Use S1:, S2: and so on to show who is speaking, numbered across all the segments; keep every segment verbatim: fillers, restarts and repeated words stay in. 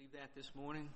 S1: believe that this morning?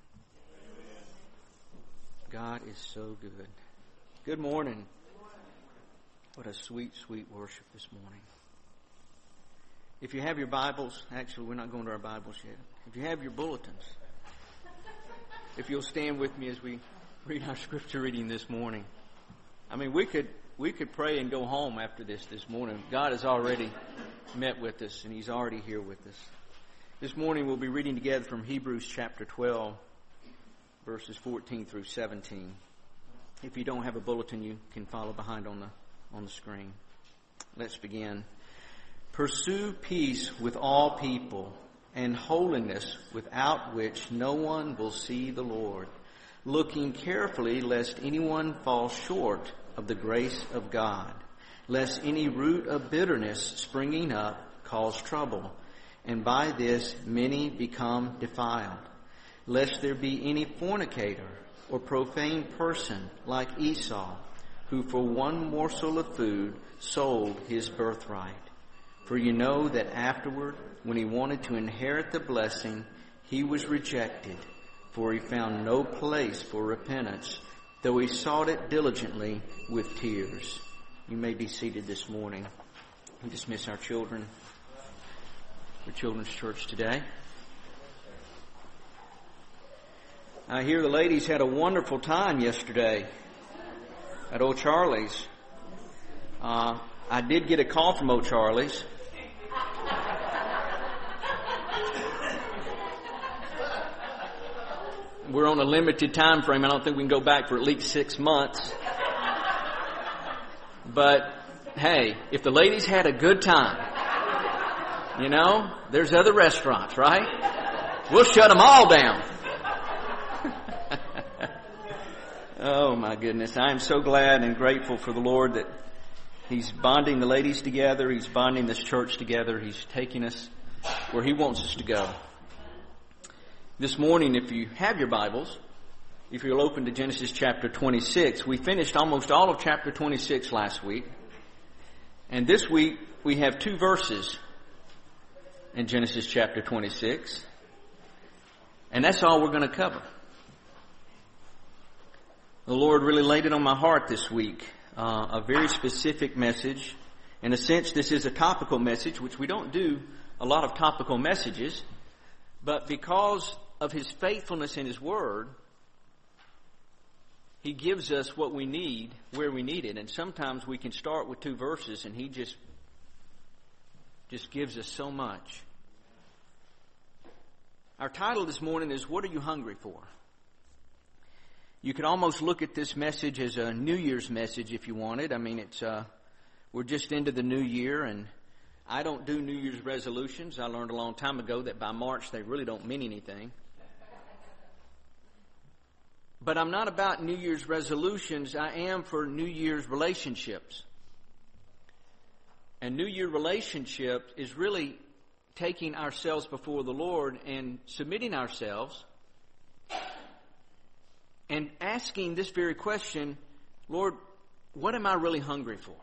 S1: God is so good. Good morning. What a sweet, sweet worship this morning. If you have your Bibles, actually we're not going to our Bibles yet. If you have your bulletins, if you'll stand with me as we read our scripture reading this morning. I mean, we could we could pray and go home after this this morning. God has already met with us, and He's already here with us. This morning we'll be reading together from Hebrews chapter twelve, verses fourteen through seventeen. If you don't have a bulletin, you can follow behind on the on the screen. Let's begin. Pursue peace with all people and holiness, without which no one will see the Lord, looking carefully lest anyone fall short of the grace of God, lest any root of bitterness springing up cause trouble, and by this many become defiled, lest there be any fornicator or profane person like Esau, who for one morsel of food sold his birthright. For you know that afterward, when he wanted to inherit the blessing, he was rejected, for he found no place for repentance, though he sought it diligently with tears. You may be seated this morning. We dismiss our children for Children's Church today. I hear the ladies had a wonderful time yesterday at Old Charlie's. Uh, I did get a call from Old Charlie's. We're on a limited time frame. I don't think we can go back for at least six months. But, hey, if the ladies had a good time, you know, there's other restaurants, right? We'll shut them all down. Oh, my goodness. I am so glad and grateful for the Lord that He's bonding the ladies together. He's bonding this church together. He's taking us where He wants us to go. This morning, if you have your Bibles, if you'll open to Genesis chapter twenty-six, we finished almost all of chapter twenty-six last week. And this week, we have two verses in Genesis chapter twenty-six. And that's all we're going to cover. The Lord really laid it on my heart this week. Uh, a very specific message. In a sense, this is a topical message, which we don't do a lot of topical messages. But because of His faithfulness in His Word, He gives us what we need where we need it. And sometimes we can start with two verses and He just, just gives us so much. Our title this morning is, What Are You Hungry For? You could almost look at this message as a New Year's message if you wanted. I mean, it's uh, we're just into the new year, and I don't do New Year's resolutions. I learned a long time ago that by March they really don't mean anything. But I'm not about New Year's resolutions. I am for New Year's relationships. And New Year relationship is really taking ourselves before the Lord and submitting ourselves and asking this very question, Lord, what am I really hungry for?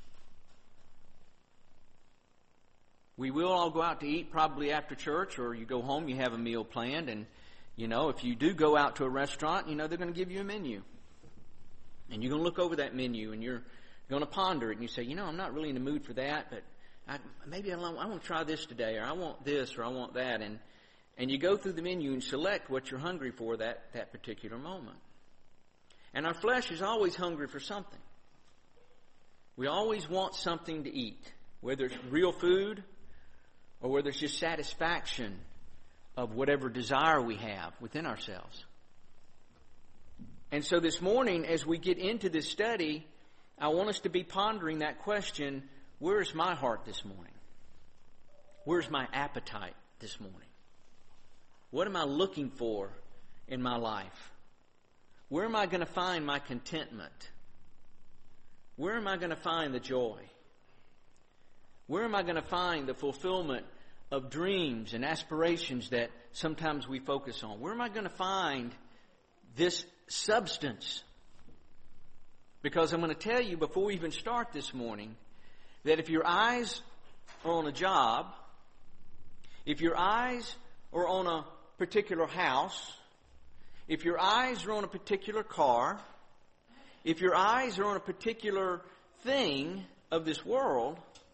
S1: We will all go out to eat probably after church, or you go home, you have a meal planned, and you know, if you do go out to a restaurant, you know, they're going to give you a menu. And you're going to look over that menu and you're going to ponder it, and you say, you know, I'm not really in the mood for that, but I, maybe I want, I want to try this today, or I want this, or I want that. And And you go through the menu and select what you're hungry for that, that particular moment. And our flesh is always hungry for something. We always want something to eat, whether it's real food or whether it's just satisfaction of whatever desire we have within ourselves. And so this morning, as we get into this study, I want us to be pondering that question, where's my heart this morning? Where's my appetite this morning? What am I looking for in my life? Where am I going to find my contentment? Where am I going to find the joy? Where am I going to find the fulfillment of dreams and aspirations that sometimes we focus on? Where am I going to find this substance? Because I'm going to tell you before we even start this morning that if your eyes are on a job, if your eyes are on a particular house, if your eyes are on a particular car, if your eyes are on a particular thing of this world,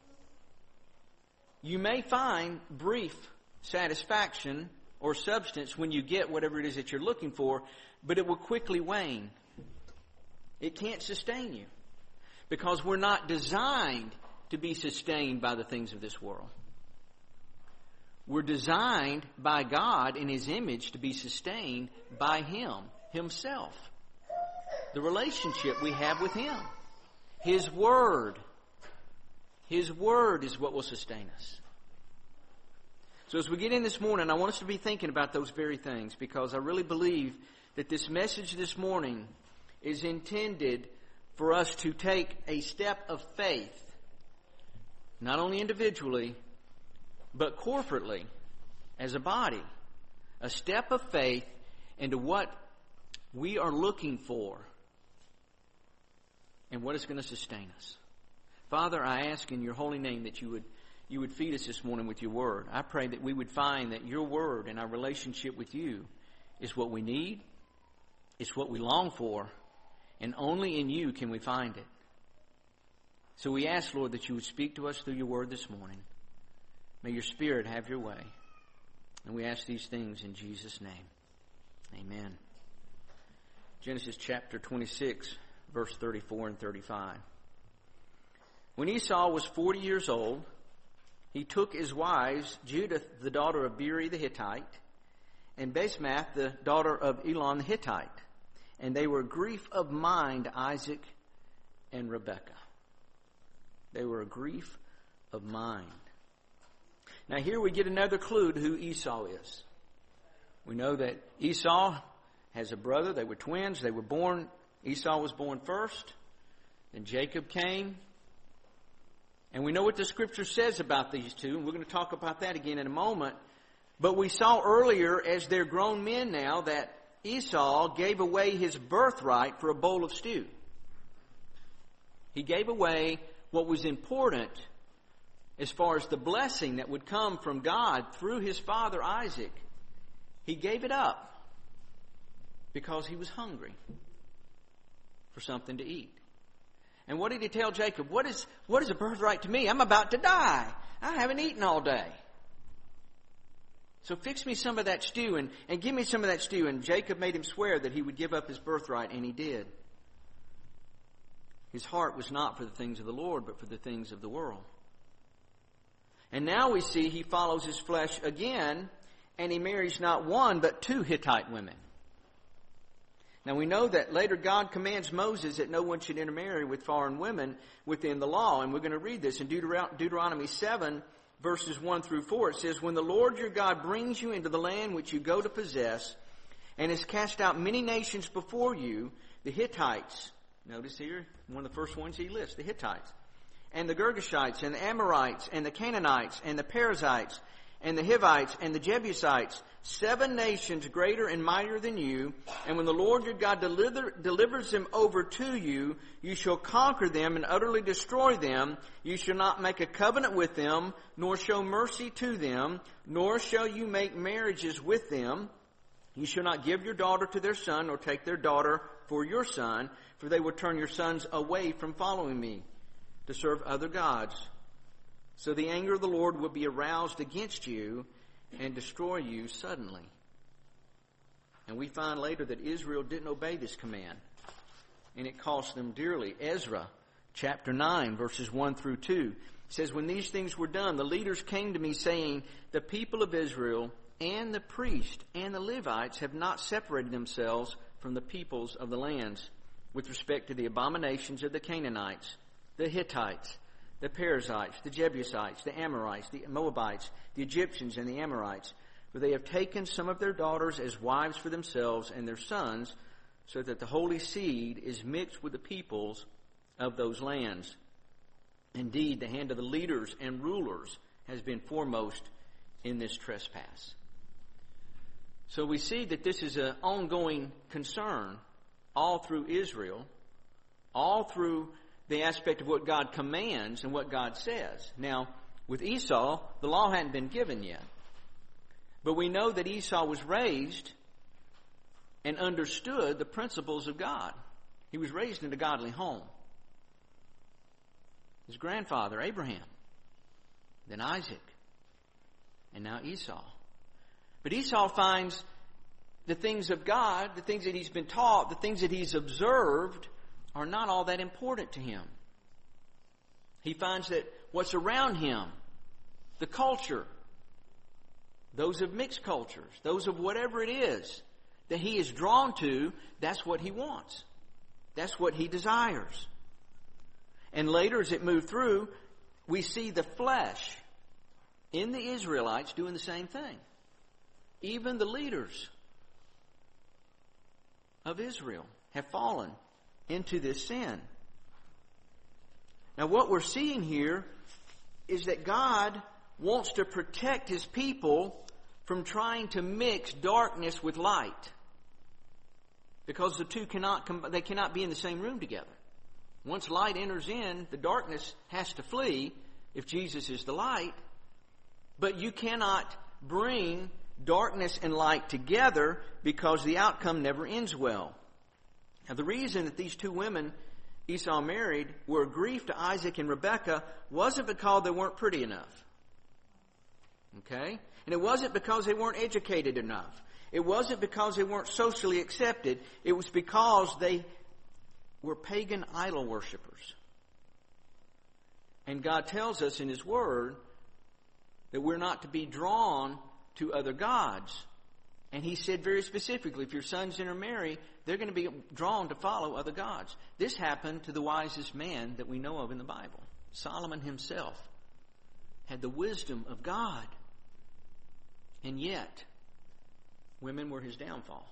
S1: you may find brief satisfaction or substance when you get whatever it is that you're looking for, but it will quickly wane. It can't sustain you because we're not designed to be sustained by the things of this world. We're designed by God in His image to be sustained by Him, Himself. The relationship we have with Him. His Word. His Word is what will sustain us. So as we get in this morning, I want us to be thinking about those very things, because I really believe that this message this morning is intended for us to take a step of faith, not only individually, but corporately, as a body. A step of faith into what we are looking for and what is going to sustain us. Father, I ask in your holy name that you would you would feed us this morning with your word. I pray that we would find that your word and our relationship with you is what we need, it's what we long for, and only in you can we find it. So we ask, Lord, that you would speak to us through your word this morning. May your Spirit have your way. And we ask these things in Jesus' name. Amen. Genesis chapter twenty-six, verse thirty-four and thirty-five. When Esau was forty years old, he took as wives Judith, the daughter of Beeri the Hittite, and Basemath, the daughter of Elon the Hittite. And they were grief of mind to Isaac and Rebekah. They were a grief of mind. Now here we get another clue to who Esau is. We know that Esau has a brother. They were twins. They were born, Esau was born first. Then Jacob came. And we know what the Scripture says about these two. And we're going to talk about that again in a moment. But we saw earlier, as they're grown men now, that Esau gave away his birthright for a bowl of stew. He gave away what was important as far as the blessing that would come from God through his father Isaac. He gave it up because he was hungry for something to eat. And what did he tell Jacob? What is, what is a birthright to me? I'm about to die. I haven't eaten all day. So fix me some of that stew and, and give me some of that stew. And Jacob made him swear that he would give up his birthright, and he did. His heart was not for the things of the Lord, but for the things of the world. And now we see he follows his flesh again, and he marries not one, but two Hittite women. Now we know that later God commands Moses that no one should intermarry with foreign women within the law. And we're going to read this in Deuteron- Deuteronomy seven, verses one through four. It says, "When the Lord your God brings you into the land which you go to possess, and has cast out many nations before you, the Hittites," notice here, one of the first ones he lists, the Hittites, "and the Girgashites, and the Amorites, and the Canaanites, and the Perizzites, and the Hivites, and the Jebusites, seven nations greater and mightier than you. And when the Lord your God deliver, delivers them over to you, you shall conquer them and utterly destroy them. You shall not make a covenant with them, nor show mercy to them, nor shall you make marriages with them. You shall not give your daughter to their son, nor take their daughter for your son, for they will turn your sons away from following me to serve other gods. So the anger of the Lord will be aroused against you and destroy you suddenly." And we find later that Israel didn't obey this command, and it cost them dearly. Ezra chapter nine, verses one through two says, "When these things were done, the leaders came to me saying, 'The people of Israel and the priest and the Levites have not separated themselves from the peoples of the lands with respect to the abominations of the Canaanites, the Hittites, the Perizzites, the Jebusites, the Amorites, the Moabites, the Egyptians, and the Amorites. For they have taken some of their daughters as wives for themselves and their sons, so that the holy seed is mixed with the peoples of those lands. Indeed, the hand of the leaders and rulers has been foremost in this trespass.'" So we see that this is an ongoing concern all through Israel, all through the aspect of what God commands and what God says. Now, with Esau, the law hadn't been given yet. But we know that Esau was raised and understood the principles of God. He was raised in a godly home. His grandfather, Abraham, then Isaac, and now Esau. But Esau finds the things of God, the things that he's been taught, the things that he's observed, are not all that important to him. He finds that what's around him, the culture, those of mixed cultures, those of whatever it is that he is drawn to, that's what he wants. That's what he desires. And later, as it moved through, we see the flesh in the Israelites doing the same thing. Even the leaders of Israel have fallen into this sin. Now, what we're seeing here is that God wants to protect His people from trying to mix darkness with light, because the two cannot they cannot be in the same room together. Once light enters in, the darkness has to flee if Jesus is the light. But you cannot bring darkness and light together, because the outcome never ends well. Now, the reason that these two women Esau married were a grief to Isaac and Rebekah wasn't because they weren't pretty enough. Okay? And it wasn't because they weren't educated enough. It wasn't because they weren't socially accepted. It was because they were pagan idol worshipers. And God tells us in His Word that we're not to be drawn to other gods. And He said very specifically, if your sons intermarry, they're going to be drawn to follow other gods. This happened to the wisest man that we know of in the Bible. Solomon himself had the wisdom of God. And yet, women were his downfall.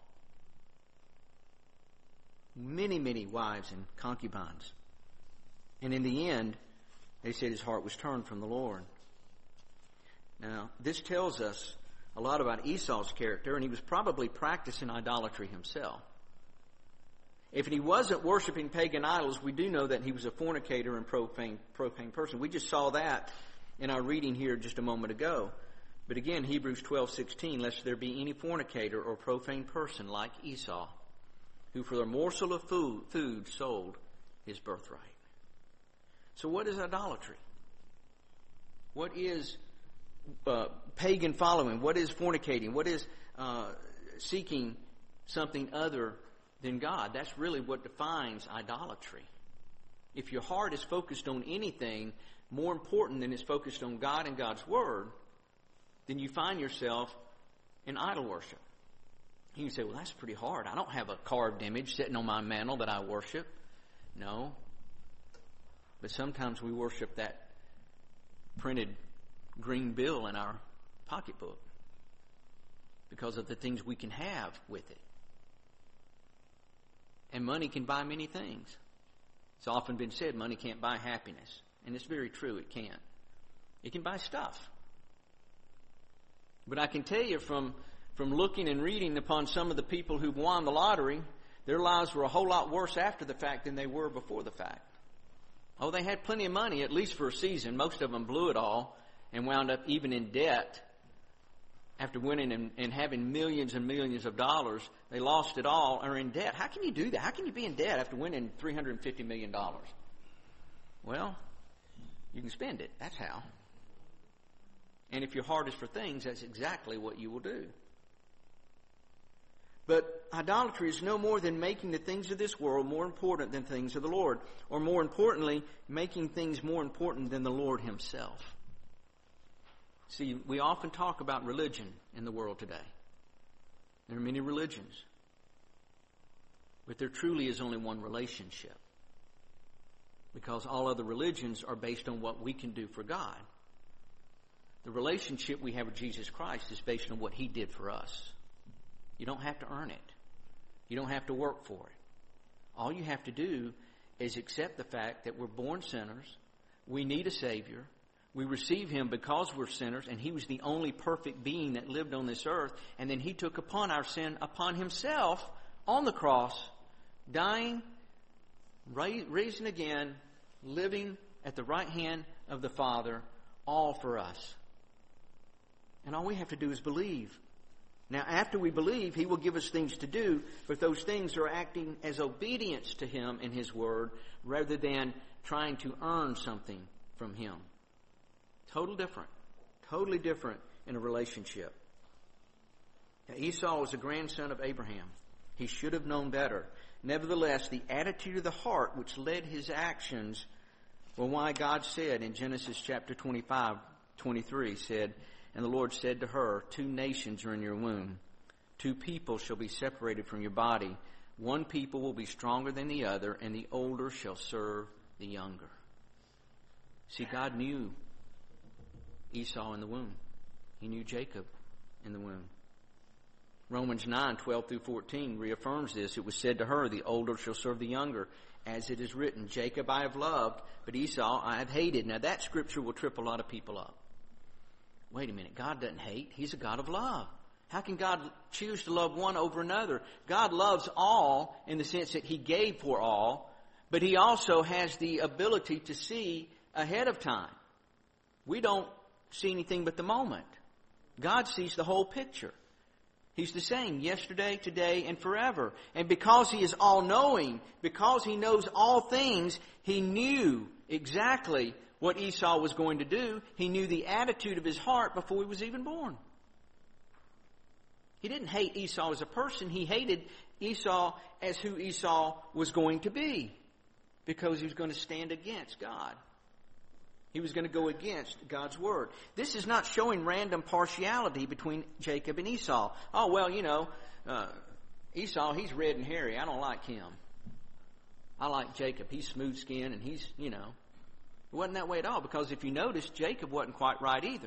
S1: Many, many wives and concubines. And in the end, they said his heart was turned from the Lord. Now, this tells us a lot about Esau's character, and he was probably practicing idolatry himself. If he wasn't worshiping pagan idols, we do know that he was a fornicator and profane, profane person. We just saw that in our reading here just a moment ago. But again, Hebrews twelve sixteen, lest there be any fornicator or profane person like Esau, who for a morsel of food, food sold his birthright. So what is idolatry? What is uh, pagan following? What is fornicating? What is uh, seeking something other than God? That's really what defines idolatry. If your heart is focused on anything more important than it's focused on God and God's Word, then you find yourself in idol worship. You can say, well, that's pretty hard. I don't have a carved image sitting on my mantle that I worship. No. But sometimes we worship that printed green bill in our pocketbook because of the things we can have with it. And money can buy many things. It's often been said money can't buy happiness. And it's very true, it can't. It can buy stuff. But I can tell you from, from looking and reading upon some of the people who've won the lottery, their lives were a whole lot worse after the fact than they were before the fact. Oh, they had plenty of money, at least for a season. Most of them blew it all and wound up even in debt. After winning and, and having millions and millions of dollars, they lost it all or are in debt. How can you do that? How can you be in debt after winning three hundred fifty million dollars? Well, you can spend it. That's how. And if your heart is for things, that's exactly what you will do. But idolatry is no more than making the things of this world more important than things of the Lord. Or more importantly, making things more important than the Lord Himself. See, we often talk about religion in the world today. There are many religions. But there truly is only one relationship. Because all other religions are based on what we can do for God. The relationship we have with Jesus Christ is based on what He did for us. You don't have to earn it. You don't have to work for it. All you have to do is accept the fact that we're born sinners. We need a Savior. We receive Him because we're sinners, and He was the only perfect being that lived on this earth. And then He took upon our sin upon Himself on the cross, dying, raising again, living at the right hand of the Father, all for us. And all we have to do is believe. Now, after we believe, He will give us things to do, but those things are acting as obedience to Him and His Word rather than trying to earn something from Him. Total different. Totally different in a relationship. Now, Esau was a grandson of Abraham. He should have known better. Nevertheless, the attitude of the heart which led his actions were why God said in Genesis chapter twenty-five, twenty-three, said, "And the Lord said to her, two nations are in your womb. Two people shall be separated from your body. One people will be stronger than the other, and the older shall serve the younger." See, God knew Esau in the womb. He knew Jacob in the womb. Romans nine, twelve through fourteen reaffirms this. It was said to her, "The older shall serve the younger. As it is written, Jacob I have loved, but Esau I have hated." Now that scripture will trip a lot of people up. Wait a minute, God doesn't hate. He's a God of love. How can God choose to love one over another? God loves all in the sense that He gave for all, but He also has the ability to see ahead of time. We don't see anything but the moment. God sees the whole picture. He's the same yesterday, today, and forever. And because He is all-knowing, because He knows all things, He knew exactly what Esau was going to do. He knew the attitude of his heart before he was even born. He didn't hate Esau as a person. He hated Esau as who Esau was going to be, because he was going to stand against God. He was going to go against God's Word. This is not showing random partiality between Jacob and Esau. Oh, well, you know, uh, Esau, he's red and hairy. I don't like him. I like Jacob. He's smooth-skinned and he's, you know. It wasn't that way at all, because if you notice, Jacob wasn't quite right either.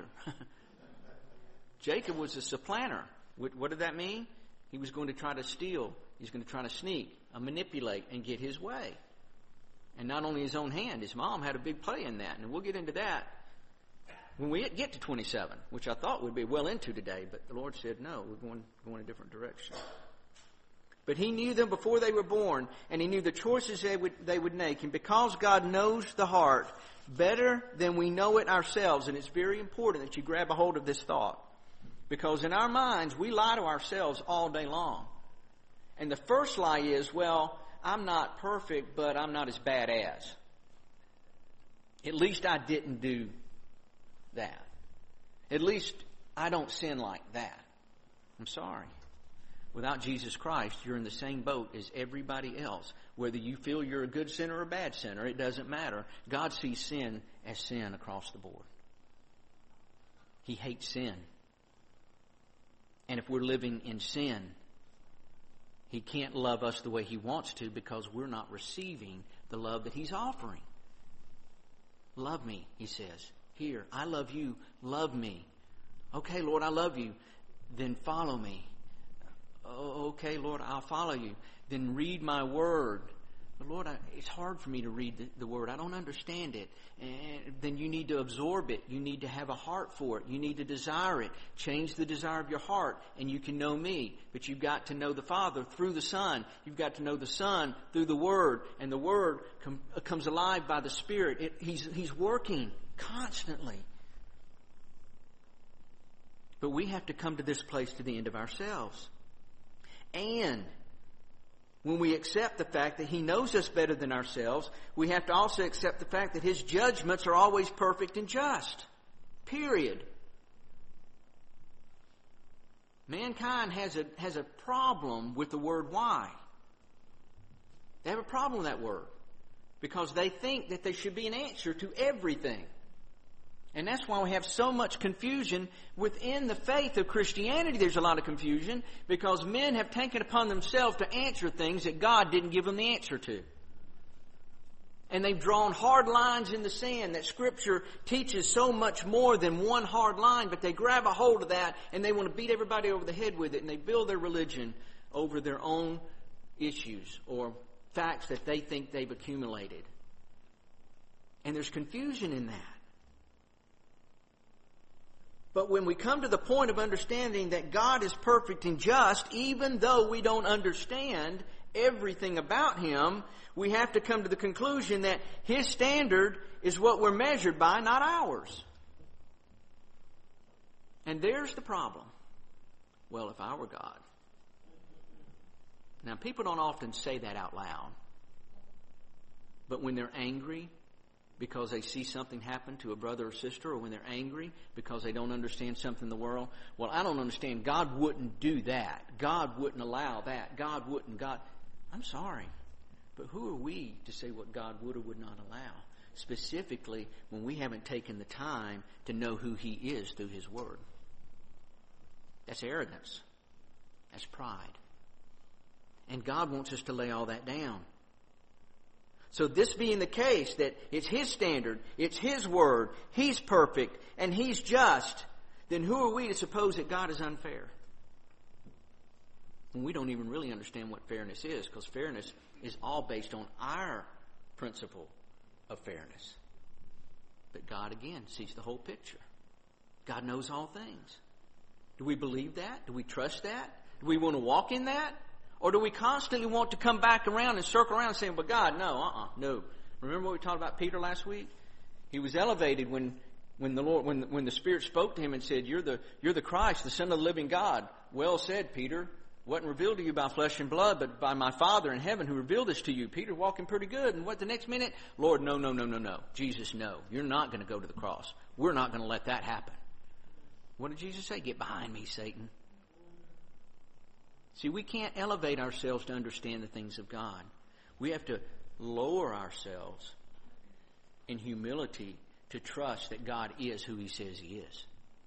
S1: Jacob was a supplanter. What did that mean? He was going to try to steal. He was going to try to sneak, uh, manipulate, and get his way. And not only his own hand, his mom had a big play in that. And we'll get into that when we get to twenty-seven, which I thought we'd be well into today. But the Lord said, no, we're going, going a different direction. But He knew them before they were born, and He knew the choices they would, they would make. And because God knows the heart better than we know it ourselves, and it's very important that you grab a hold of this thought, because in our minds, we lie to ourselves all day long. And the first lie is, well, I'm not perfect, but I'm not as bad as. At least I didn't do that. At least I don't sin like that. I'm sorry. Without Jesus Christ, you're in the same boat as everybody else. Whether you feel you're a good sinner or a bad sinner, it doesn't matter. God sees sin as sin across the board. He hates sin. And if we're living in sin, He can't love us the way He wants to, because we're not receiving the love that He's offering. Love me, He says. Here, I love you. Love me. Okay, Lord, I love you. Then follow me. Oh, okay, Lord, I'll follow you. Then read my word. But Lord, I, it's hard for me to read the, the word. I don't understand it. And then you need to absorb it. You need to have a heart for it. You need to desire it. Change the desire of your heart, and you can know me. But you've got to know the Father through the Son. You've got to know the Son through the Word. And the Word com- comes alive by the Spirit. It, he's, he's working constantly. But we have to come to this place to the end of ourselves. And when we accept the fact that He knows us better than ourselves, we have to also accept the fact that His judgments are always perfect and just. Period. Mankind has a, has a problem with the word why. They have a problem with that word, because they think that there should be an answer to everything. And that's why we have so much confusion within the faith of Christianity. There's a lot of confusion because men have taken upon themselves to answer things that God didn't give them the answer to. And they've drawn hard lines in the sand that Scripture teaches so much more than one hard line, but they grab a hold of that and they want to beat everybody over the head with it, and they build their religion over their own issues or facts that they think they've accumulated. And there's confusion in that. But when we come to the point of understanding that God is perfect and just, even though we don't understand everything about Him, we have to come to the conclusion that His standard is what we're measured by, not ours. And there's the problem. Well, if I were God. Now, people don't often say that out loud. But when they're angry because they see something happen to a brother or sister, or when they're angry because they don't understand something in the world, well, I don't understand. God wouldn't do that. God wouldn't allow that. God wouldn't. God, I'm sorry. But who are we to say what God would or would not allow? Specifically, when we haven't taken the time to know who He is through His Word. That's arrogance. That's pride. And God wants us to lay all that down. So this being the case, that it's His standard, it's His Word, He's perfect, and He's just, then who are we to suppose that God is unfair? And we don't even really understand what fairness is, because fairness is all based on our principle of fairness. But God, again, sees the whole picture. God knows all things. Do we believe that? Do we trust that? Do we want to walk in that? Or do we constantly want to come back around and circle around and say, well, God, no, uh-uh, no. Remember what we talked about Peter last week? He was elevated when when the Lord, when, when the Spirit spoke to him and said, you're the, you're the Christ, the Son of the living God. Well said, Peter. Wasn't revealed to you by flesh and blood, but by my Father in heaven who revealed this to you. Peter walking pretty good. And what the next minute? Lord, no, no, no, no, no. Jesus, no. You're not going to go to the cross. We're not going to let that happen. What did Jesus say? Get behind me, Satan. See, we can't elevate ourselves to understand the things of God. We have to lower ourselves in humility to trust that God is who He says He is.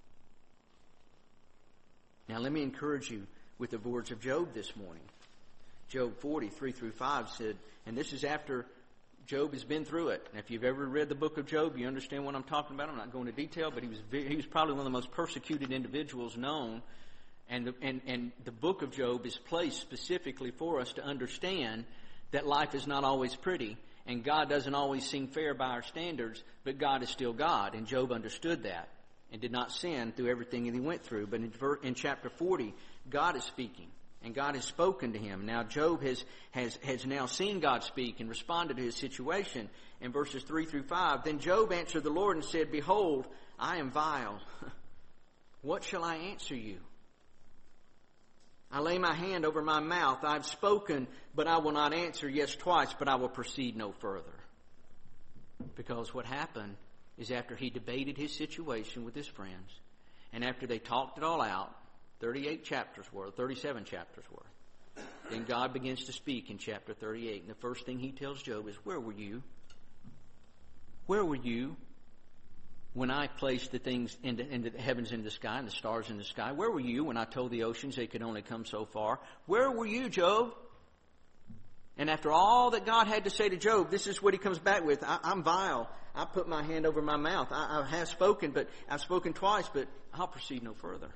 S1: Now, let me encourage you with the words of Job this morning. Job forty, three through five said, and this is after Job has been through it. And if you've ever read the book of Job, you understand what I'm talking about. I'm not going into detail, but he was very, he was probably one of the most persecuted individuals known. And the, and, and the book of Job is placed specifically for us to understand that life is not always pretty, and God doesn't always seem fair by our standards, but God is still God. And Job understood that and did not sin through everything that he went through. But in, in chapter forty, God is speaking, and God has spoken to him. Now Job has, has, has now seen God speak and responded to his situation. In verses three through five, then Job answered the Lord and said, behold, I am vile. What shall I answer you? I lay my hand over my mouth. I have spoken, but I will not answer. Yes, twice, but I will proceed no further. Because what happened is after he debated his situation with his friends, and after they talked it all out, thirty-eight chapters worth, thirty-seven chapters worth, then God begins to speak in chapter thirty-eight. And the first thing He tells Job is, where were you? Where were you when I placed the things into, into the heavens in the sky and the stars in the sky? Where were you when I told the oceans they could only come so far? Where were you, Job? And after all that God had to say to Job, this is what he comes back with. I, I'm vile. I put my hand over my mouth. I, I have spoken, but I've spoken twice, but I'll proceed no further.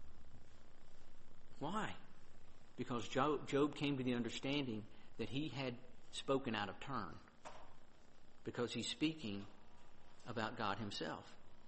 S1: Why? Because Job, Job came to the understanding that he had spoken out of turn. Because he's speaking about God Himself.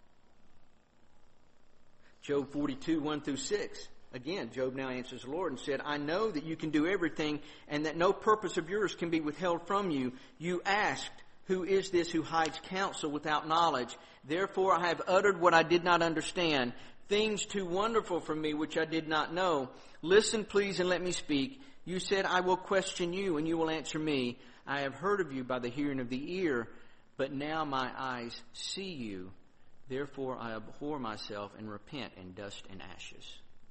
S1: Job forty-two, one through six. Again, Job now answers the Lord and said, I know that you can do everything and that no purpose of yours can be withheld from you. You asked, who is this who hides counsel without knowledge? Therefore I have uttered what I did not understand, things too wonderful for me which I did not know. Listen, please, and let me speak. You said, I will question you, and you will answer me. I have heard of you by the hearing of the ear, but now my eyes see you. Therefore I abhor myself and repent in dust and ashes.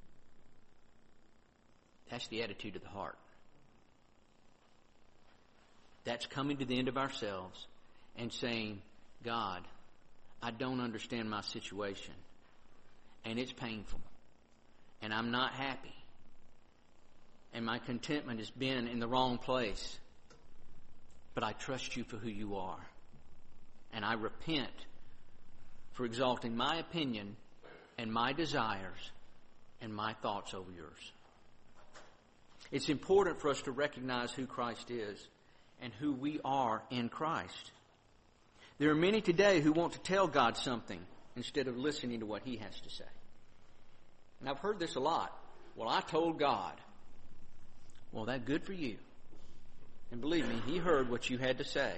S1: That's the attitude of the heart. That's coming to the end of ourselves and saying, God, I don't understand my situation. And it's painful. And I'm not happy. And my contentment has been in the wrong place. But I trust you for who you are. And I repent for exalting my opinion and my desires and my thoughts over yours. It's important for us to recognize who Christ is and who we are in Christ. There are many today who want to tell God something instead of listening to what He has to say. And I've heard this a lot. Well, I told God. Well, that's good for you. And believe me, He heard what you had to say.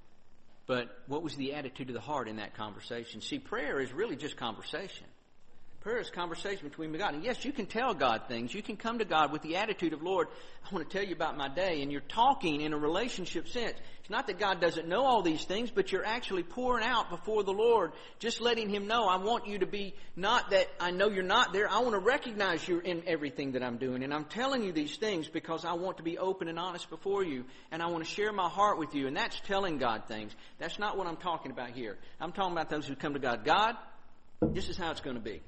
S1: But what was the attitude of the heart in that conversation? See, prayer is really just conversation. Prayer is conversation between God. And yes, you can tell God things. You can come to God with the attitude of, Lord, I want to tell you about my day. And you're talking in a relationship sense. It's not that God doesn't know all these things, but you're actually pouring out before the Lord, just letting Him know, I want you to be not that I know you're not there. I want to recognize you in everything that I'm doing. And I'm telling you these things because I want to be open and honest before you. And I want to share my heart with you. And that's telling God things. That's not what I'm talking about here. I'm talking about those who come to God. God, this is how it's going to be.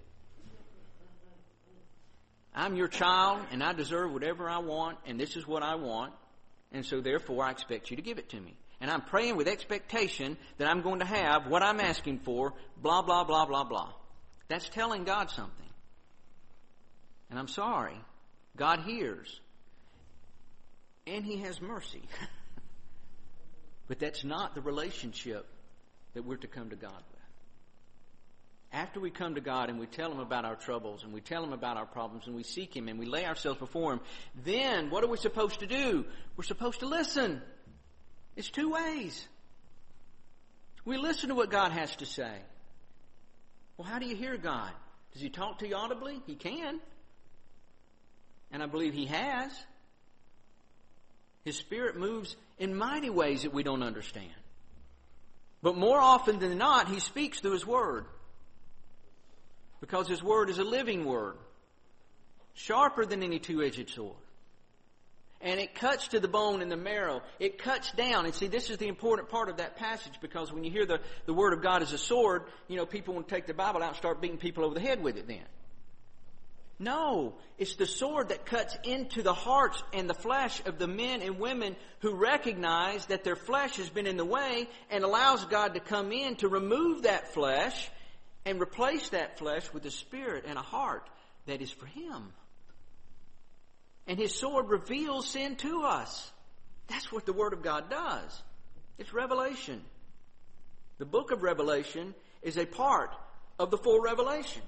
S1: I'm your child, and I deserve whatever I want, and this is what I want, and so therefore I expect you to give it to me. And I'm praying with expectation that I'm going to have what I'm asking for, blah, blah, blah, blah, blah. That's telling God something. And I'm sorry, God hears, and He has mercy. But that's not the relationship that we're to come to God with. After we come to God and we tell Him about our troubles and we tell Him about our problems and we seek Him and we lay ourselves before Him, then what are we supposed to do? We're supposed to listen. It's two ways. We listen to what God has to say. Well, how do you hear God? Does He talk to you audibly? He can. And I believe He has. His Spirit moves in mighty ways that we don't understand. But more often than not, He speaks through His Word. Because His Word is a living Word, sharper than any two-edged sword. And it cuts to the bone and the marrow. It cuts down. And see, this is the important part of that passage, because when you hear the, the Word of God as a sword, you know, people want to take the Bible out and start beating people over the head with it then. No, it's the sword that cuts into the hearts and the flesh of the men and women who recognize that their flesh has been in the way, and allows God to come in to remove that flesh and replace that flesh with a spirit and a heart that is for Him. And His sword reveals sin to us. That's what the Word of God does. It's revelation. The book of Revelation is a part of the full revelation.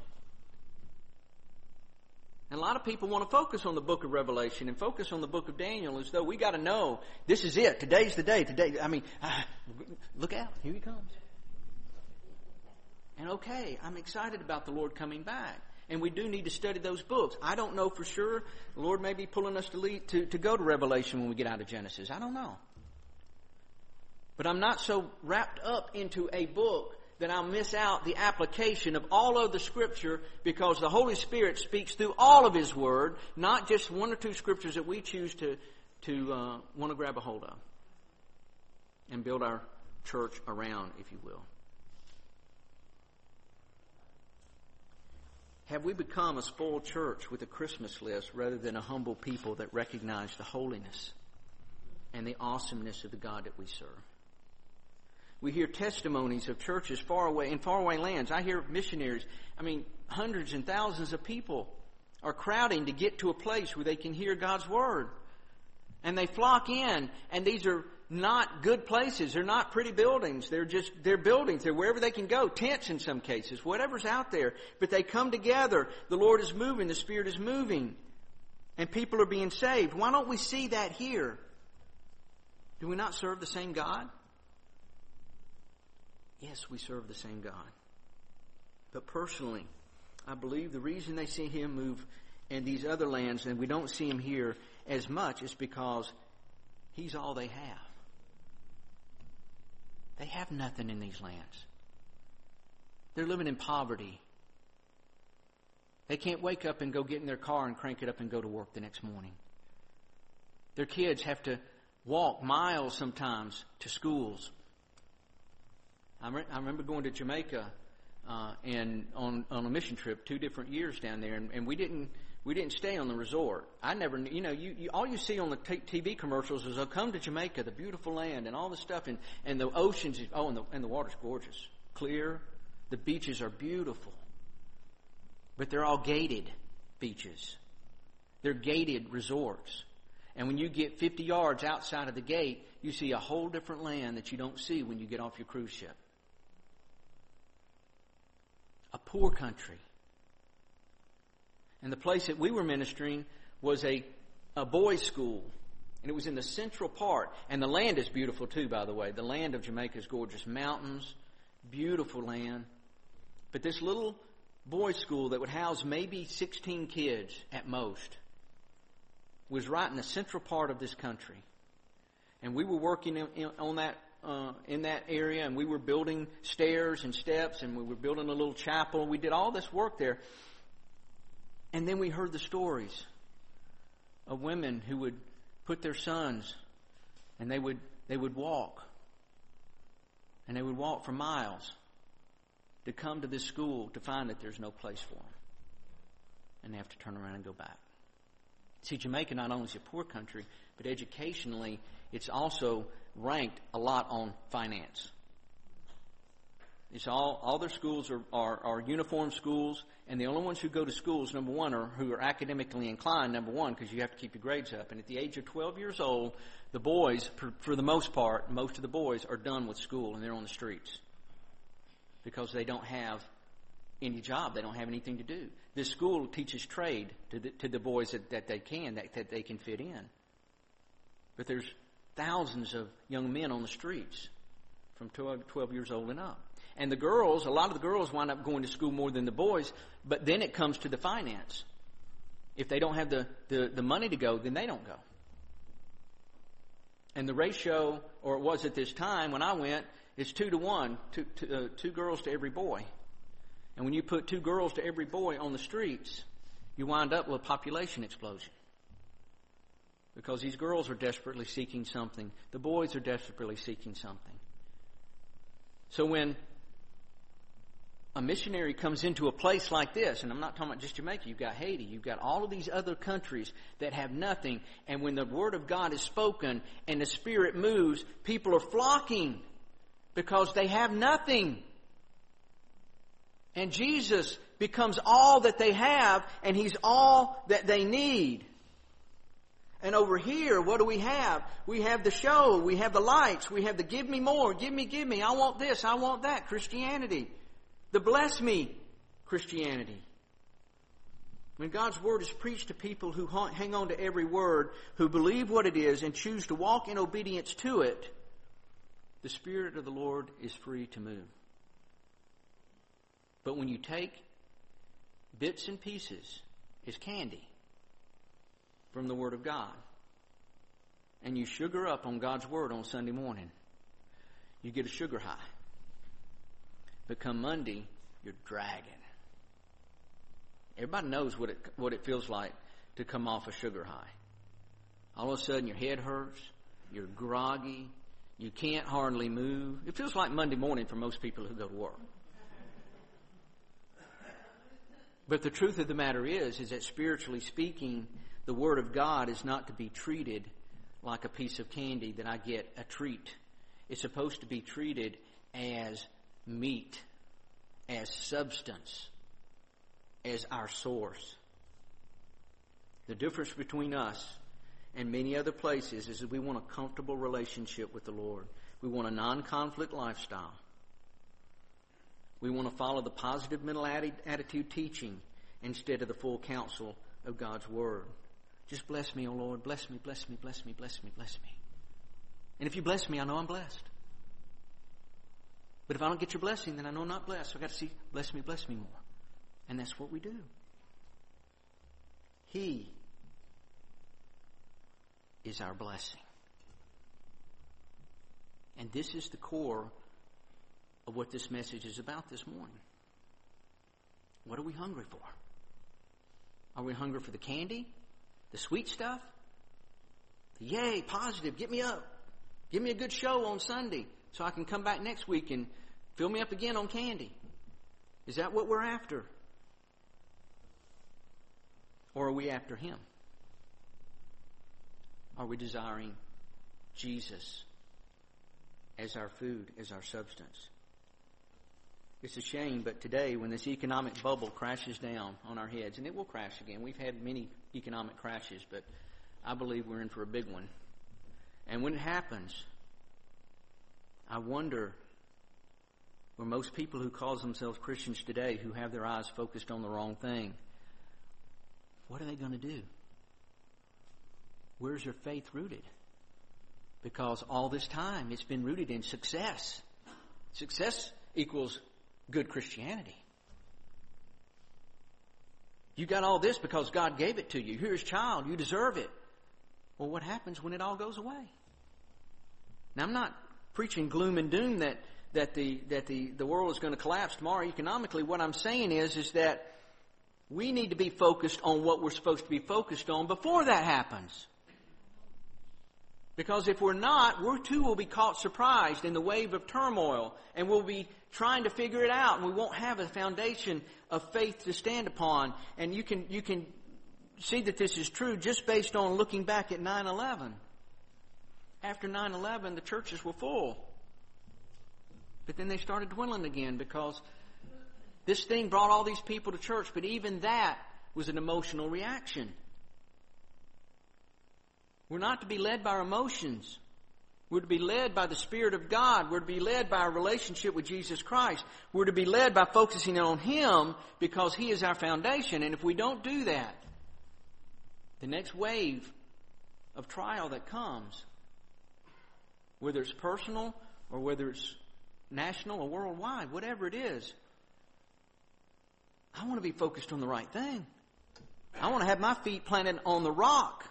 S1: And a lot of people want to focus on the book of Revelation and focus on the book of Daniel as though we got to know this is it. Today's the day. Today, I mean, ah, look out. Here He comes. And okay, I'm excited about the Lord coming back. And we do need to study those books. I don't know for sure. The Lord may be pulling us to, lead, to, to go to Revelation when we get out of Genesis. I don't know. But I'm not so wrapped up into a book that I'll miss out the application of all of the Scripture, because the Holy Spirit speaks through all of His Word, not just one or two Scriptures that we choose to, to uh, want to grab a hold of and build our church around, if you will. Have we become a spoiled church with a Christmas list rather than a humble people that recognize the holiness and the awesomeness of the God that we serve? We hear testimonies of churches far away, in faraway lands. I hear missionaries. I mean, hundreds and thousands of people are crowding to get to a place where they can hear God's Word. And they flock in, and these are not good places. They're not pretty buildings. They're just, they're buildings. They're wherever they can go. Tents in some cases. Whatever's out there. But they come together. The Lord is moving. The Spirit is moving. And people are being saved. Why don't we see that here? Do we not serve the same God? Yes, we serve the same God. But personally, I believe the reason they see Him move in these other lands and we don't see Him here as much is because He's all they have. They have nothing in these lands. They're living in poverty. They can't wake up and go get in their car and crank it up and go to work the next morning. Their kids have to walk miles sometimes to schools. I, re- I remember going to Jamaica uh, and on, on a mission trip two different years down there, and, and we didn't we didn't stay on the resort. I never, you know, you, you all you see on the t- T V commercials is, "Oh, come to Jamaica, the beautiful land," and all this stuff, and, and the oceans. Oh, and the and the water's gorgeous, clear. The beaches are beautiful, but they're all gated beaches. They're gated resorts, and when you get fifty yards outside of the gate, you see a whole different land that you don't see when you get off your cruise ship. A poor country. And the place that we were ministering was a, a boys' school. And it was in the central part. And the land is beautiful too, by the way. The land of Jamaica is gorgeous. Mountains, beautiful land. But this little boys' school that would house maybe sixteen kids at most was right in the central part of this country. And we were working in, in, on that uh, in that area, and we were building stairs and steps, and we were building a little chapel. We did all this work there. And then we heard the stories of women who would put their sons, and they would they would walk. And they would walk for miles to come to this school to find that there's no place for them. And they have to turn around and go back. See, Jamaica not only is a poor country, but educationally it's also ranked a lot on finance. It's all, all their schools are, are, are uniform schools, and the only ones who go to schools, number one, are who are academically inclined, number one, because you have to keep your grades up. And at the age of twelve years old, the boys, for, for the most part, most of the boys are done with school, and they're on the streets because they don't have any job. They don't have anything to do. This school teaches trade to the, to the boys that, that they can, that, that they can fit in. But there's thousands of young men on the streets from twelve, twelve years old and up. And the girls, a lot of the girls wind up going to school more than the boys, but then it comes to the finance. If they don't have the, the, the money to go, then they don't go. And the ratio, or it was at this time when I went, is two to one, two, two, uh, two girls to every boy. And when you put two girls to every boy on the streets, you wind up with a population explosion. Because these girls are desperately seeking something. The boys are desperately seeking something. So when a missionary comes into a place like this, and I'm not talking about just Jamaica, you've got Haiti, you've got all of these other countries that have nothing, and when the Word of God is spoken and the Spirit moves, people are flocking because they have nothing. And Jesus becomes all that they have, and He's all that they need. And over here, what do we have? We have the show, we have the lights, we have the give me more, give me, give me, I want this, I want that, Christianity. The bless me Christianity. When God's Word is preached to people who hang on to every word, who believe what it is and choose to walk in obedience to it, the Spirit of the Lord is free to move. But when you take bits and pieces as candy from the Word of God, and you sugar up on God's Word on Sunday morning, you get a sugar high. But come Monday, you're dragging. Everybody knows what it what it feels like to come off a sugar high. All of a sudden, your head hurts, you're groggy, you can't hardly move. It feels like Monday morning for most people who go to work. But the truth of the matter is, is that spiritually speaking, the Word of God is not to be treated like a piece of candy that I get a treat. It's supposed to be treated as meat, as substance, as our source. The difference between us and many other places is that we want a comfortable relationship with the Lord. We want a non-conflict lifestyle. We want to follow the positive mental attitude teaching instead of the full counsel of God's Word. Just bless me, O Lord. Bless me, bless me, bless me, bless me, bless me. And if you bless me, I know I'm blessed. But if I don't get your blessing, then I know I'm not blessed. So I've got to see, bless me, bless me more. And that's what we do. He is our blessing. And this is the core of what this message is about this morning. What are we hungry for? Are we hungry for the candy? The sweet stuff? The yay, positive, get me up. Give me a good show on Sunday so I can come back next week and fill me up again on candy. Is that what we're after? Or are we after Him? Are we desiring Jesus as our food, as our substance? It's a shame, but today when this economic bubble crashes down on our heads, and it will crash again. We've had many economic crashes, but I believe we're in for a big one. And when it happens, I wonder where most people who call themselves Christians today, who have their eyes focused on the wrong thing, what are they going to do? Where's your faith rooted? Because all this time it's been rooted in success. Success equals good Christianity. You got all this because God gave it to you. You're His child. You deserve it. Well, what happens when it all goes away? Now, I'm not preaching gloom and doom that, that, the, that the, the world is going to collapse tomorrow economically. What I'm saying is, is that we need to be focused on what we're supposed to be focused on before that happens. Because if we're not, we too will be caught surprised in the wave of turmoil, and we'll be trying to figure it out, and we won't have a foundation of faith to stand upon. And you can you can see that this is true just based on looking back at nine eleven. After nine eleven, the churches were full. But then they started dwindling again because this thing brought all these people to church, but even that was an emotional reaction. We're not to be led by our emotions. We're to be led by the Spirit of God. We're to be led by our relationship with Jesus Christ. We're to be led by focusing on Him because He is our foundation. And if we don't do that, the next wave of trial that comes, whether it's personal or whether it's national or worldwide, whatever it is, I want to be focused on the right thing. I want to have my feet planted on the rock,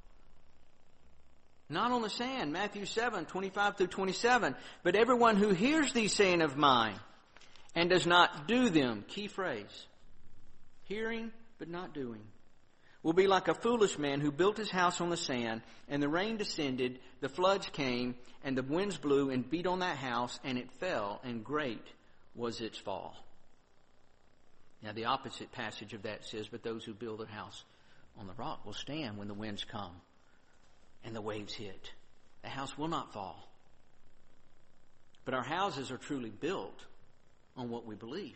S1: not on the sand. Matthew seven, twenty-five through twenty-seven. But everyone who hears these saying of mine and does not do them, key phrase, hearing but not doing, will be like a foolish man who built his house on the sand, and the rain descended, the floods came, and the winds blew and beat on that house, and it fell, and great was its fall. Now the opposite passage of that says, but those who build a house on the rock will stand when the winds come and the waves hit. The house will not fall. But our houses are truly built on what we believe.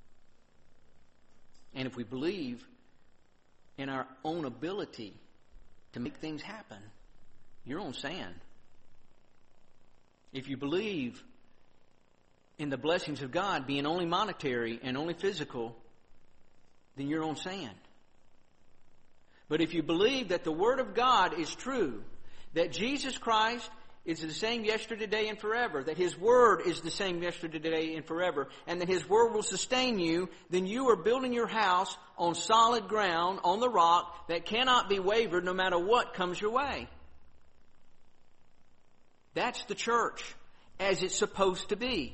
S1: And if we believe in our own ability to make things happen, you're on sand. If you believe in the blessings of God being only monetary and only physical, then you're on sand. But if you believe that the Word of God is true, that Jesus Christ is the same yesterday, today, and forever, that His Word is the same yesterday, today, and forever, and that His Word will sustain you, then you are building your house on solid ground, on the rock, that cannot be wavered no matter what comes your way. That's the church as it's supposed to be.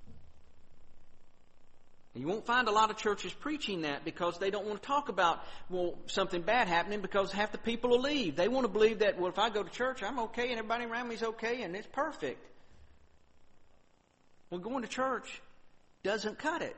S1: You won't find a lot of churches preaching that because they don't want to talk about, well, something bad happening, because half the people will leave. They want to believe that, well, if I go to church, I'm okay and everybody around me is okay and it's perfect. Well, going to church doesn't cut it.